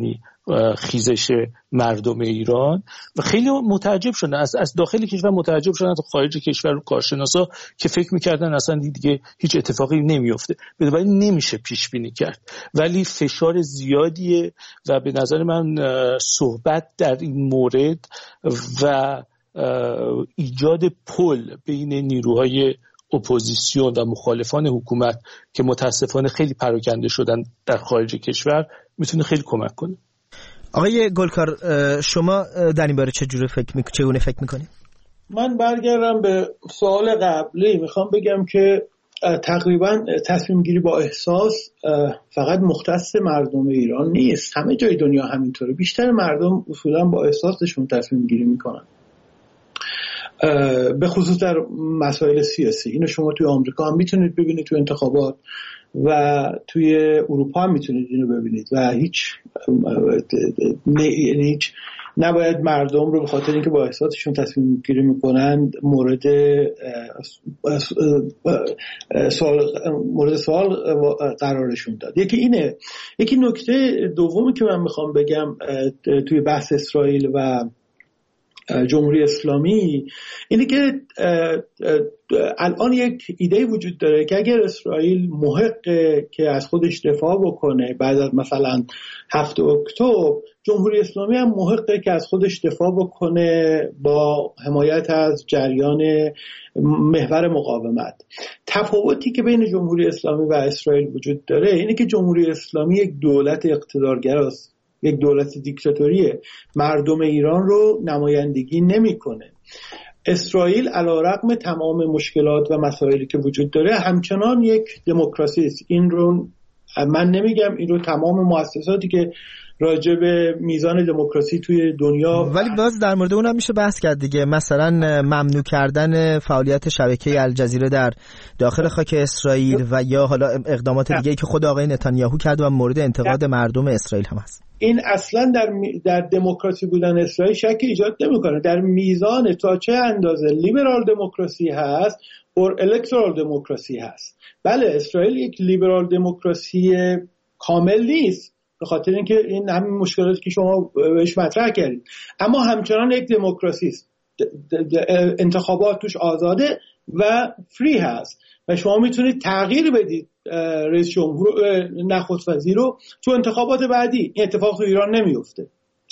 خیزش مردم ایران و خیلی متعجب شدن، از از داخل کشور متعجب شدن تا خارج کشور، کارشناسا که فکر می‌کردن اصلا دیگه هیچ اتفاقی نمیفته، بنابراین نمیشه پیش بینی کرد. ولی فشار زیادیه و به نظر من صحبت در این مورد و ایجاد پل بین نیروهای اپوزیسیون و مخالفان حکومت که متاسفانه خیلی پراکنده شدن در خارج کشور میتونه خیلی کمک کنه. آقای گلکار، شما در این باره چجوری فکر میکنید؟ چگونه فکر میکنید؟ من برگردم به سوال قبلی، میخوام بگم که تقریبا تصمیم گیری با احساس فقط مختص مردم ایران نیست، همه جای دنیا همینطوره. بیشتر مردم اصولا با احساسشون تصمیم گیری میکنن، به خصوص در مسائل سیاسی. اینو شما توی آمریکا هم میتونید ببینید، توی انتخابات، و توی اروپا هم میتونید اینو ببینید و هیچ هیچ نباید مردم رو به خاطر اینکه با احساسشون تصمیم گیری میکنن مورد سوال مورد سوال قرارشون داد. یکی اینه. یکی نکته دومی که من میخوام بگم توی بحث اسرائیل و جمهوری اسلامی اینه که الان یک ایده وجود داره که اگر اسرائیل محقه که از خودش دفاع بکنه بعد از مثلا هفتم اکتبر، جمهوری اسلامی هم محقه که از خودش دفاع بکنه با حمایت از جریان محور مقاومت. تفاوتی که بین جمهوری اسلامی و اسرائیل وجود داره اینه که جمهوری اسلامی یک دولت اقتدارگراست، یک دولت دیکتاتوریه، مردم ایران رو نمایندگی نمیکنه. اسرائیل علیرغم تمام مشکلات و مسائلی که وجود داره همچنان یک دموکراسی است. این رو من نمیگم، این رو تمام مؤسساتی که راجع به میزان دموکراسی توی دنیا، ولی باز در مورد اون هم میشه بحث کرد دیگه. مثلا ممنوع کردن فعالیت شبکه الجزیره در داخل خاک اسرائیل و یا حالا اقدامات دیگه که خود آقای نتانیاهو کرد و مورد انتقاد مردم اسرائیل هم هست. این اصلا در در دموکراسی بودن اسرائیل شک ایجاد نمیکنه. در میزان تا چه اندازه لیبرال دموکراسی هست اور الکترال دموکراسی هست. بله، اسرائیل یک لیبرال دموکراسی کامل نیست به خاطر اینکه این همین مشکلاتی که شما بهش مطرح کردید، اما همچنان یک دموکراسی است. انتخابات توش آزاده و فری هست و شما میتونید تغییر بدید رئیس جمهور نخست وزیر رو تو انتخابات بعدی. این اتفاق تو ایران نمیفته.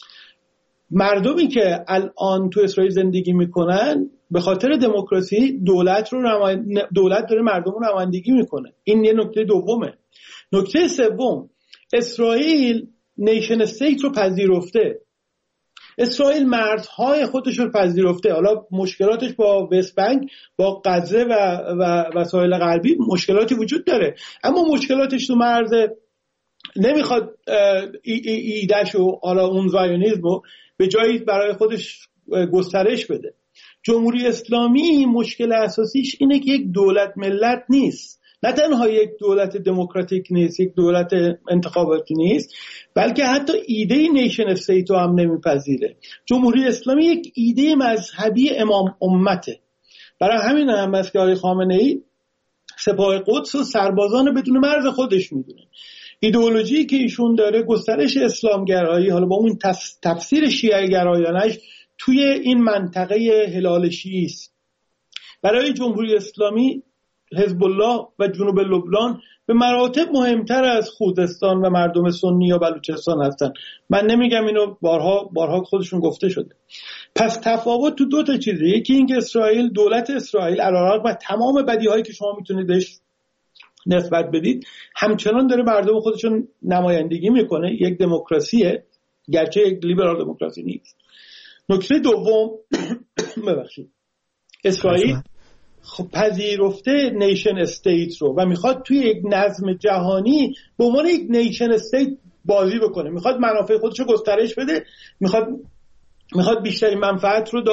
مردمی که الان تو اسرائیل زندگی میکنن به خاطر دموکراسی دولت رو نماید... دولت داره مردم رو نمایندگی میکنه. این یه نکته دومه. نکته سوم، اسرائیل نیشن استیت رو پذیرفته. اسرائیل مرزهای خودش رو پذیرفته. حالا مشکلاتش با وست بانک، با غزه و و وسایل غربی مشکلاتی وجود داره، اما مشکلاتش تو مرز نمیخواد ایدهش و حالا اون زایونیسم رو به جایی برای خودش گسترش بده. جمهوری اسلامی مشکل اساسیش اینه که یک دولت ملت نیست. نه تنها یک دولت دموکراتیک نیست، یک دولت انتخاباتی نیست، بلکه حتی ایده نیشن استیت رو هم نمیپذیره. جمهوری اسلامی یک ایده مذهبی امام امته. برای همین هم است که آقای خامنه‌ای سپاه قدس و سربازان بدون مرز خودش میدونه. ایدئولوژی که ایشون داره گسترش اسلامگرایی، حالا با اون تفسیر شیعه گرایانش توی این منطقه هلال شیعی است. برای جمهوری اسلامی حزب الله و جنوب لبنان به مراتب مهمتر از خوزستان و مردم سنی یا بلوچستان هستن. من نمیگم، اینو بارها بارها خودشون گفته شده. پس تفاوت تو دو تا چیزه. یکی اینکه اسرائیل، دولت اسرائیل علیرغم تمام بدیهایی که شما میتونید بهش نسبت بدید، همچنان داره مردم خودشون نمایندگی میکنه. یک دموکراسیه، گرچه یک لیبرال دموکراسی نیست. نکته دوم ببخشید، اسرائیل خب پذیرفته نیشن استیت رو و میخواد توی یک نظم جهانی به عنوان یک نیشن استیت بازی بکنه. میخواد منافع خودش رو گسترش بده، میخواد میخواد بیشترین منفعت رو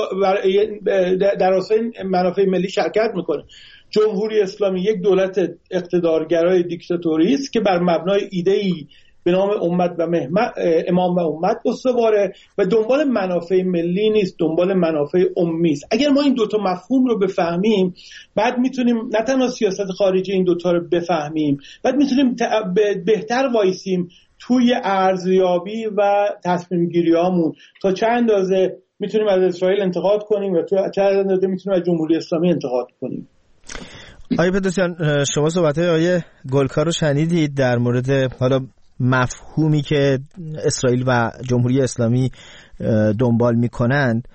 در راستای منافع ملی شرکت میکنه. جمهوری اسلامی یک دولت اقتدارگرای دیکتاتوری است که بر مبنای ایده‌ای به نام امت و محمد، امام و امت استواره و دنبال منافع ملی نیست، دنبال منافع امی است. اگر ما این دوتا مفهوم رو بفهمیم، بعد میتونیم نه تنها سیاست خارجی این دوتا رو بفهمیم، بعد میتونیم بهتر وایسیم توی ارزیابی و تصمیم گیری هامون تا چه اندازه میتونیم از اسرائیل انتقاد کنیم و تو چه اندازه میتونیم از جمهوری اسلامی انتقاد کنیم. آقای پدرسیان، شما صحبت‌های آقای گلکار رو شنیدید در مورد حالا مفهومی که اسرائیل و جمهوری اسلامی دنبال میکنند.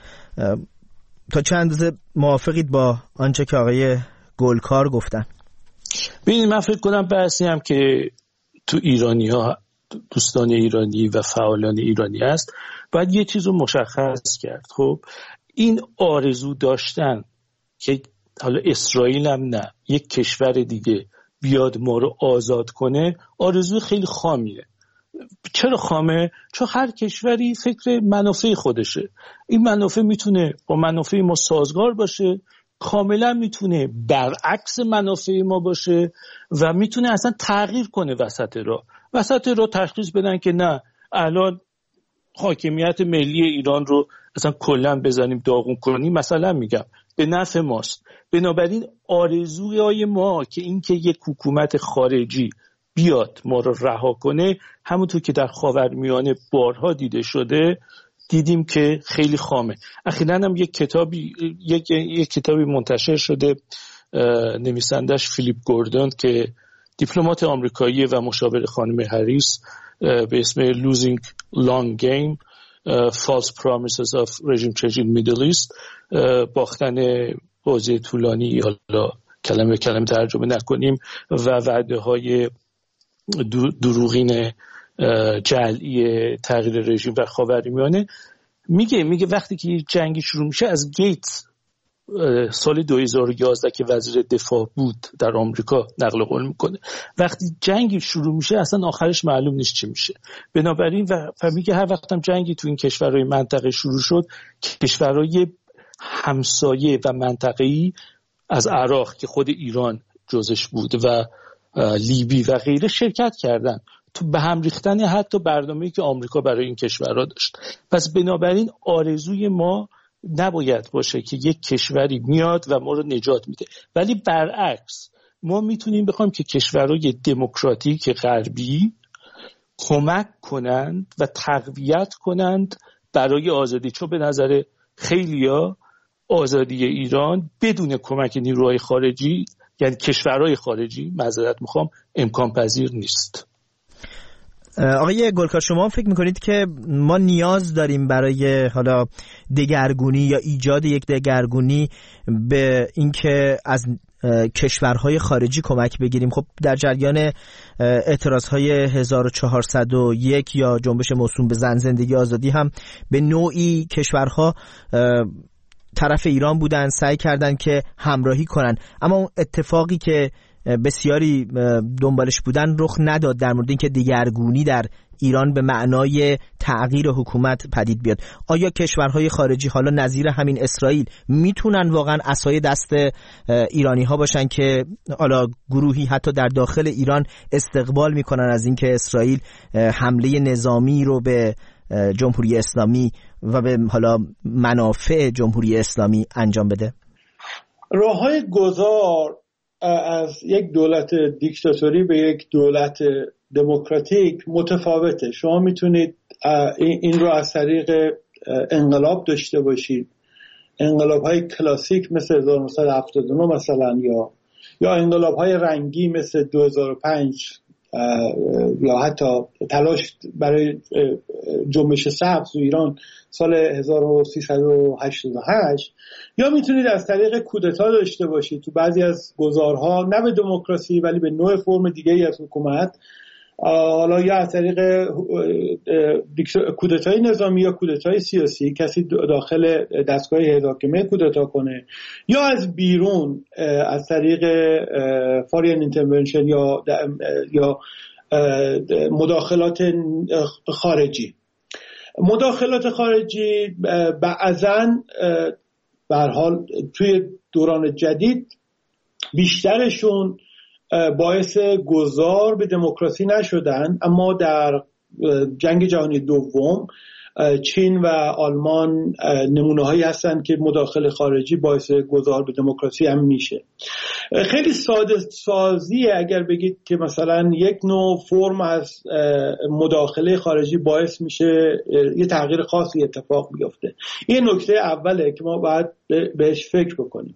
تا چند اندازه موافقید با آنچه که آقای گلکار گفتن؟ ببینید، من فکر کنم بحثی هم که تو ایرانی ها، دوستان ایرانی و فعالان ایرانی هست، باید یه چیز رو مشخص کرد. خب این آرزو داشتن که حالا اسرائیل هم نه، یک کشور دیگه بیاد ما رو آزاد کنه، آرزو خیلی خامیه. چرا خامه؟ چون هر کشوری فکر منافع خودشه. این منافع میتونه با منافع ما سازگار باشه، کاملا میتونه برعکس منافع ما باشه و میتونه اصلا تغییر کنه وسط راه. وسط راه تشخیص بدن که نه، الان حاکمیت ملی ایران رو اصلا کلا بزنیم داغون کنیم، مثلا میگم به نفع ماست. بنابراین آرزوی ما که این که یک حکومت خارجی بیاد ما رو رها کنه، همونطور که در خاورمیانه بارها دیده شده، دیدیم که خیلی خامه. اخیراً هم یک کتابی یک یک کتابی منتشر شده، نویسندش فیلیپ گوردون که دیپلمات آمریکایی و مشاور خانم هریس، به اسم Losing Long Game False Promises of Regime Change in Middle East، باختن بازی طولانی، حالا کلمه کلمه ترجمه نکنیم، و وعده های دروغین جعلی تغییر رژیم در خاورمیانه. میگه میگه وقتی که جنگی شروع میشه، از گیتس سال دو هزار و یازده که وزیر دفاع بود در آمریکا نقل قول میکنه، وقتی جنگی شروع میشه اصلا آخرش معلوم نیست چی میشه. بنابراین و میگه هر وقتم جنگی تو این کشورهای منطقه شروع شد، کشورهای همسایه و منطقه‌ای از عراق که خود ایران جزش بود و لیبی و غیره شرکت کردن تو به هم ریختن حتی برنامه‌ای که آمریکا برای این کشورها داشت. پس بنابراین آرزوی ما نباید باشه که یک کشوری میاد و ما رو نجات میده، ولی برعکس ما میتونیم بخوایم که کشورهای دموکراتیک غربی کمک کنند و تقویت کنند برای آزادی. چون به نظر خیلیا آزادی ایران بدون کمک نیروهای خارجی، یعنی کشورهای خارجی، معذرت میخوام، امکان پذیر نیست. آقای گلکار، شما فکر میکنید که ما نیاز داریم برای حالا دگرگونی یا ایجاد یک دگرگونی به اینکه از کشورهای خارجی کمک بگیریم؟ خب در جریان اعتراضهای هزار و چهارصد و یک یا جنبش موسوم به زن زندگی آزادی هم به نوعی کشورها طرف ایران بودن، سعی کردن که همراهی کنن، اما اون اتفاقی که بسیاری دنبالش بودن رخ نداد در مورد اینکه دگرگونی در ایران به معنای تغییر حکومت پدید بیاد. آیا کشورهای خارجی حالا نظیر همین اسرائیل میتونن واقعا عصای دست ایرانی ها باشن که حالا گروهی حتی در داخل ایران استقبال میکنن از اینکه اسرائیل حمله نظامی رو به جمهوری اسلامی و به حالا منافع جمهوری اسلامی انجام بده؟ راههای گذار از یک دولت دیکتاتوری به یک دولت دموکراتیک متفاوته. شما میتونید این رو از طریق انقلاب داشته باشید، انقلاب های کلاسیک مثل هزار و نهصد و هفتاد و نه مثلا، یا یا انقلاب های رنگی مثل دو هزار و پنج، یا حتی تلاش برای جنبش سبز تو ایران سال هزار و سیصد و هشتاد و هشت، یا میتونید از طریق کودتا داشته باشید تو بعضی از گذارها، نه به دموکراسی ولی به نوع فرم دیگه ای از حکومت، حالا یا از طریق کودتای نظامی یا کودتای سیاسی، کسی داخل دستگاه حاکمه کودتا کنه، یا از بیرون از طریق فارین اینترونشن یا یا مداخلات خارجی. مداخلات خارجی بعضاً به هر حال توی دوران جدید بیشترشون باعث گذار به دموکراسی نشدن، اما در جنگ جهانی دوم چین و آلمان نمونه هایی هستن که مداخله خارجی باعث گذار به دموکراسی هم میشه. خیلی ساده سازیه اگر بگید که مثلا یک نوع فرم از مداخله خارجی باعث میشه یه تغییر خاصی اتفاق بیفته. این نکته اوله که ما باید بهش فکر بکنیم.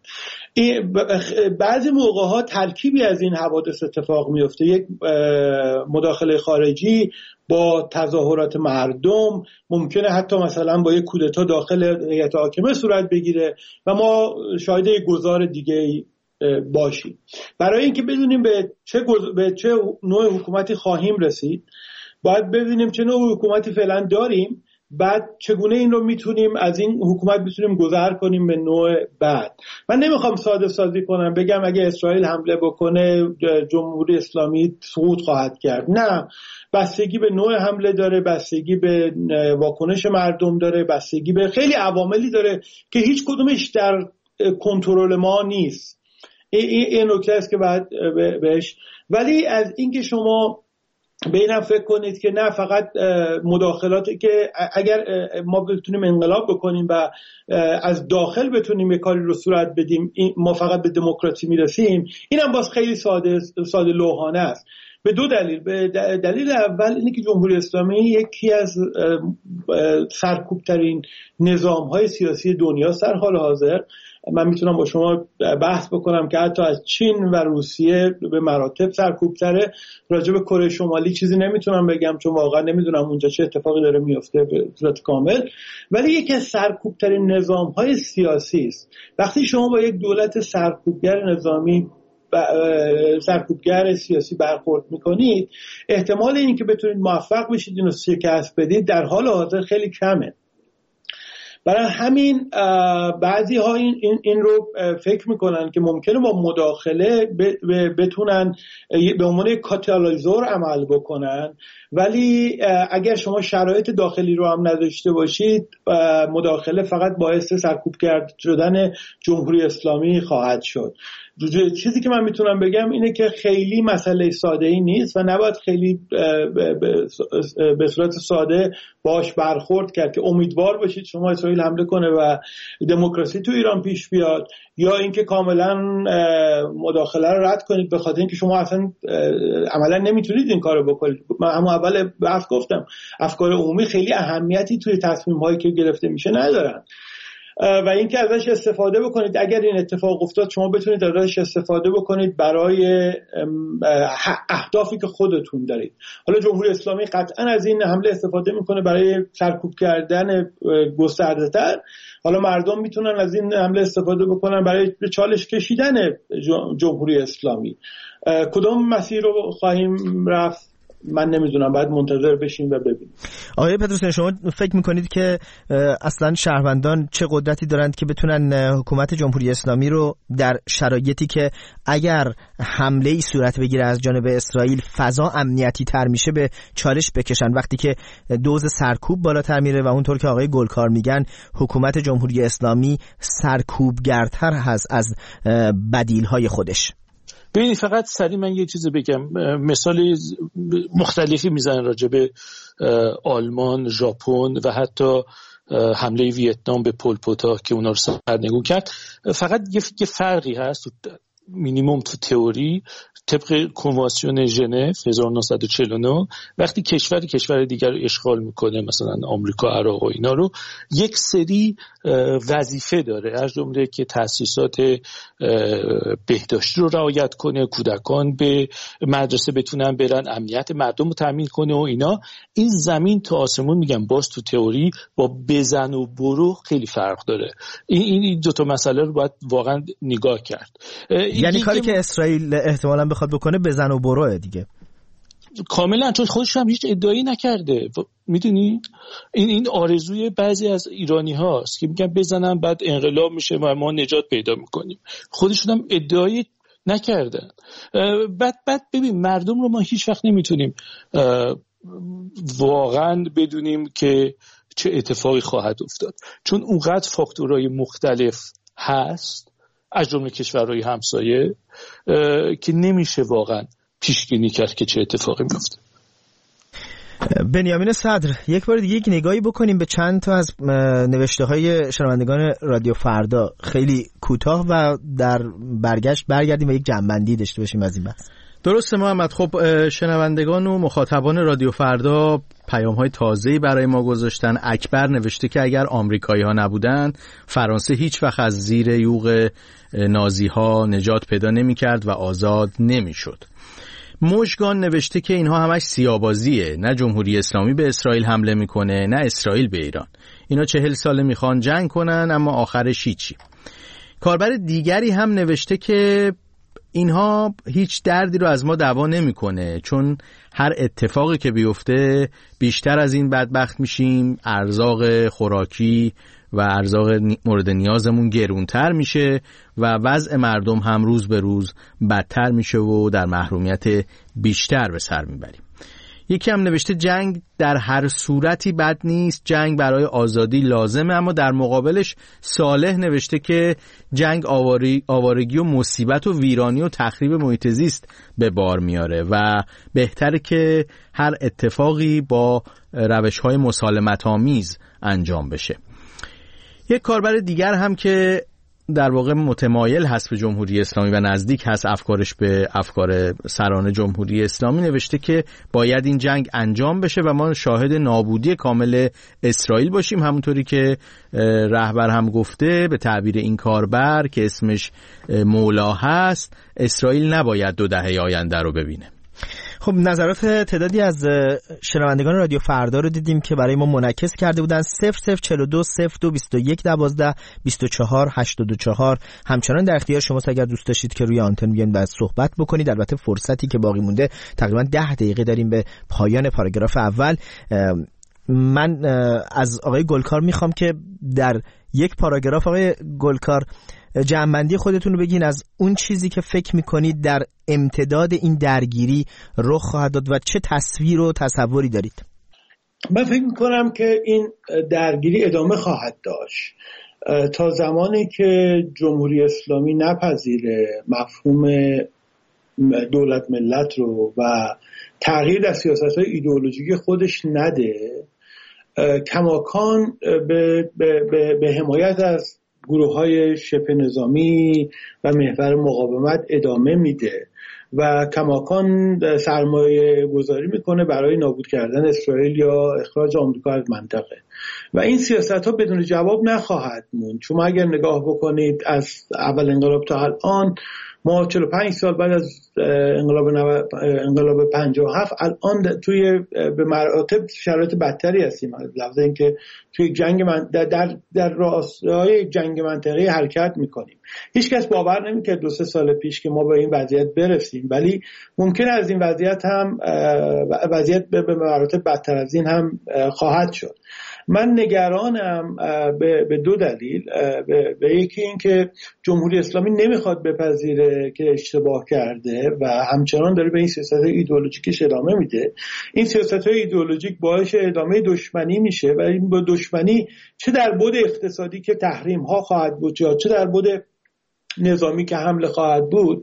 بعضی موقع ها ترکیبی از این حوادث اتفاق میفته. یک مداخله خارجی با تظاهرات مردم ممکنه حتی مثلا با یک کودتا داخل هیئت حاکمه صورت بگیره و ما شاهد یک گذار دیگه باشیم. برای اینکه بدونیم به چه گز... به چه نوع حکومتی خواهیم رسید، باید ببینیم چه نوع حکومتی فعلا داریم، بعد چگونه این رو میتونیم از این حکومت میتونیم گذر کنیم به نوع بعد. من نمیخوام ساده سازی کنم بگم اگه اسرائیل حمله بکنه جمهوری اسلامی سقوط خواهد کرد. نه، بستگی به نوع حمله داره، بستگی به واکنش مردم داره، بستگی به خیلی عواملی داره که هیچ کدومش در کنترل ما نیست. این نکته است که بعد بهش، ولی از اینکه شما به اینم فکر کنید که نه فقط مداخلاتی که اگر ما بتونیم انقلاب بکنیم و از داخل بتونیم یک کاری رو صورت بدیم ما فقط به دموکراسی میرسیم، اینم باز خیلی ساده ساده لوحانه است. به دو دلیل. به دلیل اول اینه که جمهوری اسلامی یکی از سرکوبترین نظام‌های سیاسی دنیا در حال حاضر. من میتونم با شما بحث بکنم که حتی از چین و روسیه به مراتب سرکوبتره. راجع به کره شمالی چیزی نمیتونم بگم چون واقعا نمیدونم اونجا چه اتفاقی داره میفته به صورت کامل، ولی یکی از سرکوبترین نظام‌های سیاسی است. وقتی شما با یک دولت سرکوبگر نظامی سرکوبگر سیاسی برخورد میکنید، احتمال اینکه بتونید موفق بشید اینو شکست بدید در حال حاضر خیلی کمه. برای همین بعضی ها این, این, این رو فکر میکنن که ممکنه با مداخله بتونن به عنوان کاتالیزور عمل بکنن، ولی اگر شما شرایط داخلی رو هم نداشته باشید مداخله فقط باعث سرکوب شدن جمهوری اسلامی خواهد شد. چیزی که من میتونم بگم اینه که خیلی مسئله ساده ای نیست و نباید خیلی به صورت ساده باش برخورد کرد که امیدوار باشید شما اسرائیل حمله کنه و دموکراسی تو ایران پیش بیاد، یا اینکه کاملا مداخله رو رد کنید به خاطر اینکه شما اصلا عملا نمیتونید این کارو بکنید. من همون اول بحث گفتم افکار عمومی خیلی اهمیتی توی تصمیم هایی که گرفته میشه ندارن و اینکه ازش استفاده بکنید. اگر این اتفاق افتاد شما بتونید ازش استفاده بکنید برای اهدافی که خودتون دارید. حالا جمهوری اسلامی قطعا از این حمله استفاده میکنه برای سرکوب کردن گسترده‌تر، حالا مردم میتونن از این حمله استفاده بکنن برای چالش کشیدن جمهوری اسلامی. کدوم مسیر رو خواهیم رفت من نمیدونم، باید منتظر بشیم و ببینیم. آقای پدروسیان، شما فکر میکنید که اصلا شهروندان چه قدرتی دارند که بتونن حکومت جمهوری اسلامی رو در شرایطی که اگر حمله ای صورت بگیره از جانب اسرائیل فضا امنیتی تر میشه به چالش بکشن، وقتی که دوز سرکوب بالاتر میره و اونطور که آقای گلکار میگن حکومت جمهوری اسلامی سرکوبگرتر هست از بدیل‌های خودش؟ ببینید فقط سریع من یه چیز بگم. مثال مختلفی میزنن راجع به آلمان، ژاپن و حتی حمله ویتنام به پل پوتا که اونا رو سرنگون کرد. فقط یه فرقی هست مینیمم تو تئوری. طبق کنوانسیون ژنو هزار و نهصد و چهل و نه وقتی کشوری کشور دیگر رو اشغال میکنه، مثلا آمریکا، عراق و اینا رو، یک سری وظیفه داره، از جمله که تأسیسات بهداشتی رو رعایت کنه، کودکان به مدرسه بتونن برن، امنیت مردم رو تامین کنه و اینا. این زمین تا آسمون میگم باز تو تئوری با بزن و برو خیلی فرق داره. این این دو تا مسئله رو باید واقعا نگاه کرد. یعنی کاری که اسرائیل احتمالاً بخواد بکنه بزن و بروه دیگه. کاملا، چون خودش هم هیچ ادعایی نکرده. میدونی این این آرزوی بعضی از ایرانی هاست که میگن بزنن بعد انقلاب میشه و ما نجات پیدا میکنیم. خودشون هم ادعایی نکردن. بعد بعد ببین مردم رو ما هیچ وقت نمیتونیم واقعا بدونیم که چه اتفاقی خواهد افتاد، چون اونقدر فاکتورهای مختلف هست از جمله کشورهای همسایه که نمیشه واقعا پیش‌بینی کرد که چه اتفاقی میفته. بنیامین صدر، یک بار دیگه یک نگاهی بکنیم به چند تا از نوشته های شنوندگان رادیو فردا، خیلی کوتاه و در برگشت برگردیم و یک جمع‌بندی داشته باشیم از این بحث. درسته محمد. خب شنوندگان و مخاطبان رادیو فردا پیام‌های تازه‌ای برای ما گذاشتن. اکبر نوشته که اگر آمریکایی‌ها نبودند فرانسه هیچ وقت از زیر یوغ نازی‌ها نجات پیدا نمی‌کرد و آزاد نمی‌شد. مژگان نوشته که اینها همش سیاه‌بازیه، نه جمهوری اسلامی به اسرائیل حمله میکنه نه اسرائیل به ایران. اینا چهل ساله میخوان جنگ کنن اما آخرش هیچی. کاربر دیگری هم نوشته که اینها هیچ دردی رو از ما دوا نمیکنه، چون هر اتفاقی که بیفته بیشتر از این بدبخت میشیم، ارزاق خوراکی و ارزاق مورد نیازمون گرونتر میشه و وضع مردم هم روز به روز بدتر میشه و در محرومیت بیشتر به سر میبریم. یکی هم نوشته جنگ در هر صورتی بد نیست، جنگ برای آزادی لازمه، اما در مقابلش صالح نوشته که جنگ آواری، آوارگی و مصیبت و ویرانی و تخریب محیط زیست به بار میاره و بهتره که هر اتفاقی با روش‌های مسالمت‌آمیز انجام بشه. یک کاربر دیگر هم که در واقع متمایل هست به جمهوری اسلامی و نزدیک هست افکارش به افکار سران جمهوری اسلامی نوشته که باید این جنگ انجام بشه و ما شاهد نابودی کامل اسرائیل باشیم، همونطوری که رهبر هم گفته به تعبیر این کاربر که اسمش مولا هست، اسرائیل نباید دو دهه آینده رو ببینه. خب نظرات تعدادی از شنوندگان رادیو فردا رو دیدیم که برای ما منعکس کرده بودن. صفر صفر چهل و دو صفر دو بیست و یک دوازده بیست و چهار هشتاد و چهار همچنان در اختیار شماست اگر دوست داشتید که روی آنتن بیاین و صحبت بکنید. البته فرصتی که باقی مونده تقریبا ده دقیقه داریم به پایان پاراگراف اول. من از آقای گلکار میخوام که در یک پاراگراف آقای گلکار جمع‌بندی خودتون رو بگین از اون چیزی که فکر میکنید در امتداد این درگیری رخ خواهد داد و چه تصویر و تصوری دارید. من فکر میکنم که این درگیری ادامه خواهد داشت تا زمانی که جمهوری اسلامی نپذیره مفهوم دولت ملت رو و تغییر در سیاست‌های ایدئولوژیک خودش نده، کماکان به, به, به, به حمایت از گروه‌های شبه نظامی و محور مقاومت ادامه میده و کماکان سرمایه گذاری میکنه برای نابود کردن اسرائیل یا اخراج آمریکا از منطقه و این سیاست ها بدون جواب نخواهد موند. چون اگر نگاه بکنید از اول انقلاب تا الان ما چهل و پنج سال بعد از انقلاب نو... انقلاب پنجاه و هفت الان توی به مراتب شرایط بدتری هستیم. لفظ این که توی جنگ من... در در, در راستای جنگ منطقه‌ای حرکت میکنیم. هیچ کس باور نمی‌کرد دو سه سال پیش که ما به این وضعیت برسیم، ولی ممکنه از این وضعیت هم وضعیت به مراتب بدتر از این هم خواهد شد. من نگرانم به, به دو دلیل. به, به یکی این که جمهوری اسلامی نمیخواد بپذیره که اشتباه کرده و همچنان داره به این سیاست‌های ایدئولوژیکش ادامه میده. این سیاست‌های ایدئولوژیک باعث ادامه دشمنی میشه و این با دشمنی چه در بعد اقتصادی که تحریم‌ها خواهد بود یا چه در بعد نظامی که حمله خواهد بود،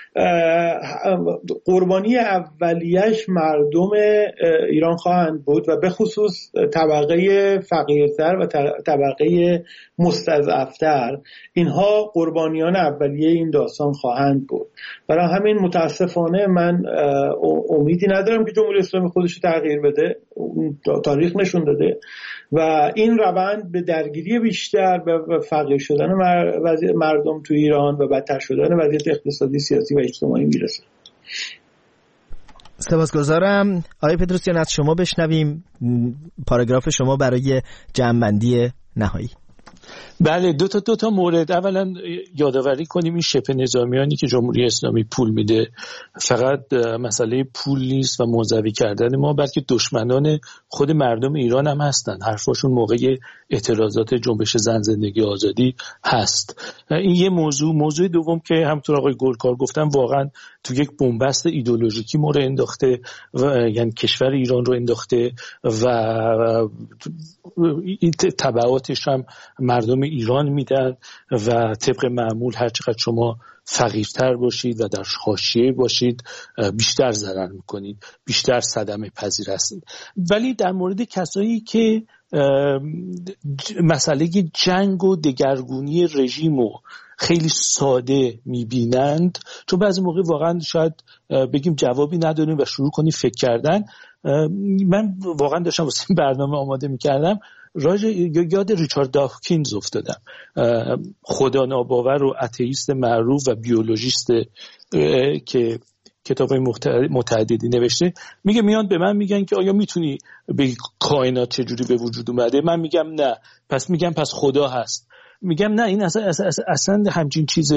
قربانی اولیش مردم ایران خواهند بود و به خصوص طبقه فقیرتر و طبقه مستضعفتر. اینها قربانیان اولیه این داستان خواهند بود. برای همین متاسفانه من امیدی ندارم که جمهوری اسلامی خودش رو تغییر بده. تاریخ نشون داده و این روند به درگیری بیشتر و فقیر شدن مردم تو ایران و بدتر شدن وضعیت اقتصادی، سیاسی و اجتماعی میرسه. سپاسگزارم. آقای پدروسیان از شما بشنویم پاراگراف شما برای جمع‌بندی نهایی. بله، دو تا دو تا مورد. اولا یادآوری کنیم این شبه نظامیانی که جمهوری اسلامی پول میده فقط مسئله پول نیست و موظفی کردن ما، بلکه دشمنان خود مردم ایران هم هستن. حرفاشون موقع اعتراضات جنبش زن زندگی آزادی هست. این یه موضوع. موضوع دوم که همونطور آقای گلکار گفتن واقعا تو یک بنبست ایدئولوژیکی ما رو انداخته و یعنی کشور ایران رو انداخته و این تبعاتش هم مردم ایران میدن و طبق معمول هر چقدر شما فقیرتر باشید و در حاشیه باشید بیشتر ضرر میکنید، بیشتر صدمه پذیر هستید. ولی در مورد کسایی که مسئله جنگ و دگرگونی رژیم رو خیلی ساده میبینند، چون بعضی موقع واقعا شاید بگیم جوابی نداریم و شروع کنیم فکر کردن. من واقعا داشتم واسه این برنامه آماده میکردم، راجع یاد ریچارد داوکینز افتادم، خدا ناباور و اتئیست معروف و بیولوژیست که کتابای متعددی نوشته. میگه میان به من میگن که آیا میتونی بگی کائنات چجوری به وجود اومده؟ من میگم نه. پس میگم پس خدا هست. میگم نه، این اصلا, اصلا, اصلا همچین چیز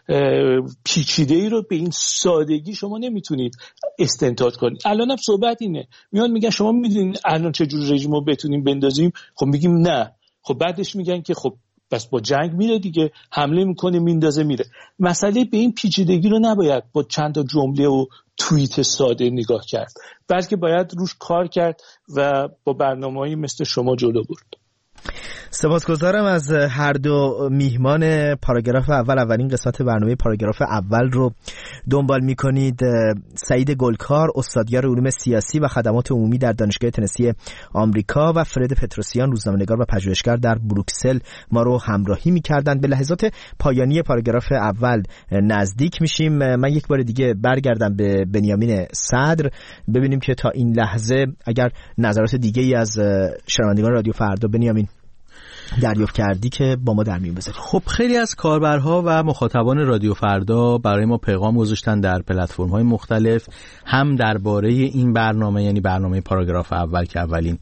پیچیده ای رو به این سادگی شما نمیتونید استنتاج کنید. الان هم صحبت اینه، میان میگن شما میدونید الان چجوری رژیم رو بتونیم بندازیم؟ خب میگیم نه. خب بعدش میگن که خب بس با جنگ میره دیگه، حمله میکنه میندازه میره. مسئله به این پیچیدگی رو نباید با چند تا جمله و توییت ساده نگاه کرد، بلکه باید روش کار کرد و با برنامه‌ای مثل شما جلو برد. سپاسگزارم از هر دو میهمان. پاراگراف اول، اولین قسمت برنامه پاراگراف اول رو دنبال میکنید. سعید گلکار، استادیار علوم سیاسی و خدمات عمومی در دانشگاه تنسی آمریکا و فرد پتروسیان، روزنامه‌نگار و پژوهشگر در بروکسل ما رو همراهی میکردن. به لحظات پایانی پاراگراف اول نزدیک میشیم. من یک بار دیگه برگردم به بنیامین صدر ببینیم که تا این لحظه اگر نظرات دیگه ای از شنوندگان رادیو فردا بنیامین دریافت کردی که با ما در میون بذاری. خب خیلی از کاربرها و مخاطبان رادیو فردا برای ما پیغام گذاشتن در پلتفرم‌های مختلف، هم درباره این برنامه، یعنی برنامه پاراگراف اول که اولین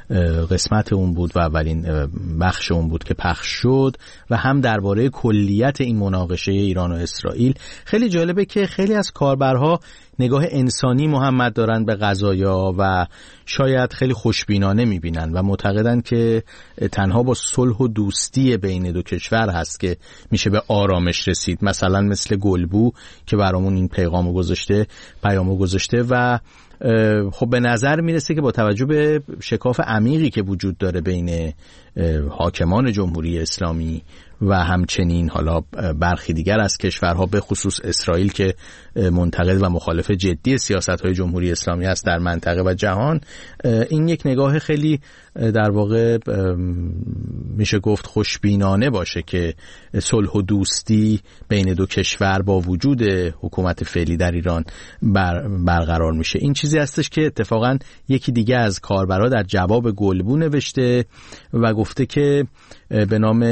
قسمت اون بود و اولین بخش اون بود که پخش شد، و هم درباره کلیت این مناقشه ایران و اسرائیل. خیلی جالبه که خیلی از کاربرها نگاه انسانی محمد دارن به قضایا و شاید خیلی خوشبینانه میبینن و معتقدن که تنها با صلح و دوستی بین دو کشور هست که میشه به آرامش رسید. مثلا مثل گلبو که برامون این پیغامو گذاشته، پیامو گذاشته و خب به نظر میرسه که با توجه به شکاف عمیقی که وجود داره بین حاکمان جمهوری اسلامی و همچنین حالا برخی دیگر از کشورها، به خصوص اسرائیل که منتقد و مخالف جدی سیاست‌های جمهوری اسلامی است در منطقه و جهان، این یک نگاه خیلی در واقع میشه گفت خوشبینانه باشه که صلح و دوستی بین دو کشور با وجود حکومت فعلی در ایران بر برقرار میشه. این چیزی هستش که اتفاقا یکی دیگه از کاربرا در جواب گلبو نوشته و گفته که به نام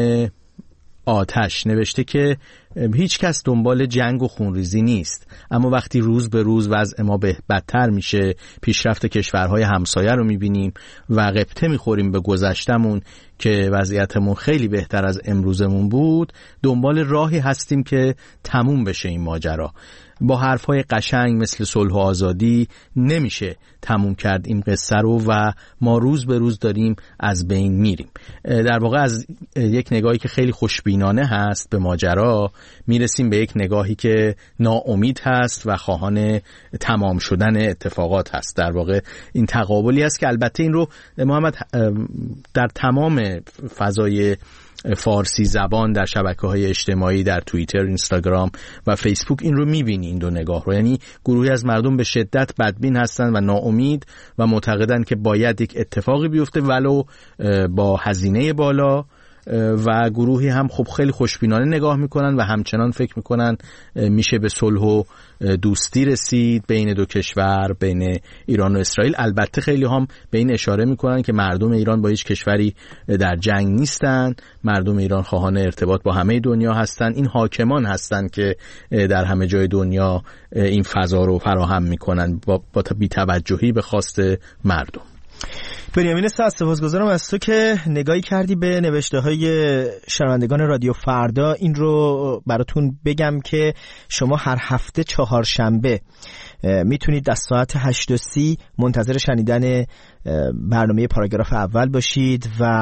آتش نوشته که هیچ کس دنبال جنگ و خونریزی نیست، اما وقتی روز به روز وضع ما به بدتر میشه، پیشرفت کشورهای همسایه رو میبینیم و غبطه میخوریم به گذشتمون که وضعیتمون خیلی بهتر از امروزمون بود، دنبال راهی هستیم که تموم بشه این ماجرا. با حرفای قشنگ مثل صلح و آزادی نمیشه تموم کرد این قصه رو و ما روز به روز داریم از بین میریم. در واقع از یک نگاهی که خیلی خوشبینانه هست به ماجرا میرسیم به یک نگاهی که ناامید هست و خواهان تمام شدن اتفاقات هست. در واقع این تقابلی است که البته این رو محمد در تمام فضای فارسی زبان در شبکه‌های اجتماعی، در توییتر، اینستاگرام و فیسبوک این رو می‌بینی، این دو نگاه رو. یعنی گروهی از مردم به شدت بدبین هستن و ناامید و معتقدن که باید یک اتفاقی بیفته ولو با هزینه بالا، و گروهی هم خب خیلی خوشبینانه نگاه میکنن و همچنان فکر میکنن میشه به صلح و دوستی رسید بین دو کشور، بین ایران و اسرائیل. البته خیلی هم به این اشاره میکنن که مردم ایران با هیچ کشوری در جنگ نیستن، مردم ایران خواهان ارتباط با همه دنیا هستن. این حاکمان هستن که در همه جای دنیا این فضا رو فراهم میکنن با, با بی‌توجهی به خواست مردم. بنیامین صدر، سپاسگزارم از تو که نگاهی کردی به نوشته های شنوندگان رادیو فردا. این رو براتون بگم که شما هر هفته چهارشنبه میتونید از ساعت هشت و سی منتظر شنیدن برنامه پاراگراف اول باشید و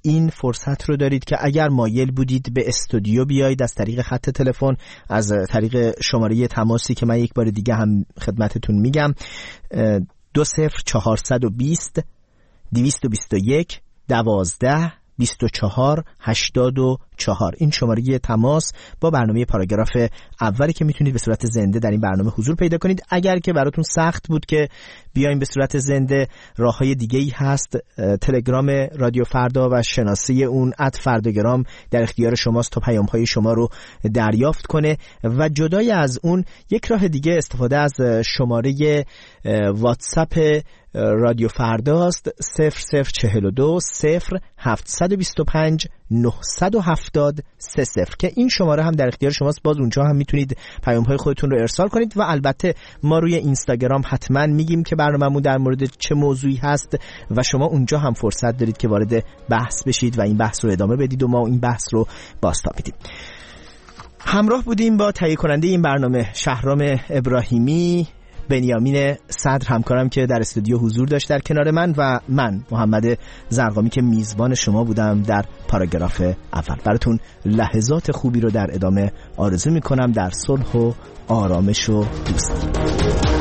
این فرصت رو دارید که اگر مایل بودید به استودیو بیایید از طریق خط تلفن، از طریق شماره تماسی که من یک بار دیگه هم خدمتتون میگم، دو صفر چهارصد و بیست دویست و بیست و یک دوازده بیست و چهار هشتاد و چهار. این شماره تماس با برنامه پاراگراف اولی که میتونید به صورت زنده در این برنامه حضور پیدا کنید. اگر که براتون سخت بود که بیاین به صورت زنده، راههای دیگه‌ای هست. تلگرام رادیو فردا و شناسه اون ات فرداگرام در اختیار شماست تا پیام‌های شما رو دریافت کنه. و جدای از اون یک راه دیگه استفاده از شماره واتساپ رادیو فرداست، صفر صفر چهل و دو صفر هفتصد و بیست و پنج نهصد و هفتاد سه صفر که این شماره هم در اختیار شماست. باز اونجا هم میتونید پیام‌های خودتون رو ارسال کنید و البته ما روی اینستاگرام حتما میگیم که برنامه‌مون در مورد چه موضوعی هست و شما اونجا هم فرصت دارید که وارد بحث بشید و این بحث رو ادامه بدید و ما این بحث رو بازتاب میدیم. همراه بودیم با تهیه کننده این برنامه شهرام ابراهیمی، بنیامین صدر همکارم که در استودیو حضور داشت در کنار من، و من محمد زرقامی که میزبان شما بودم در پاراگراف اول. براتون لحظات خوبی رو در ادامه آرزو میکنم، در صلح و آرامش و دوستی.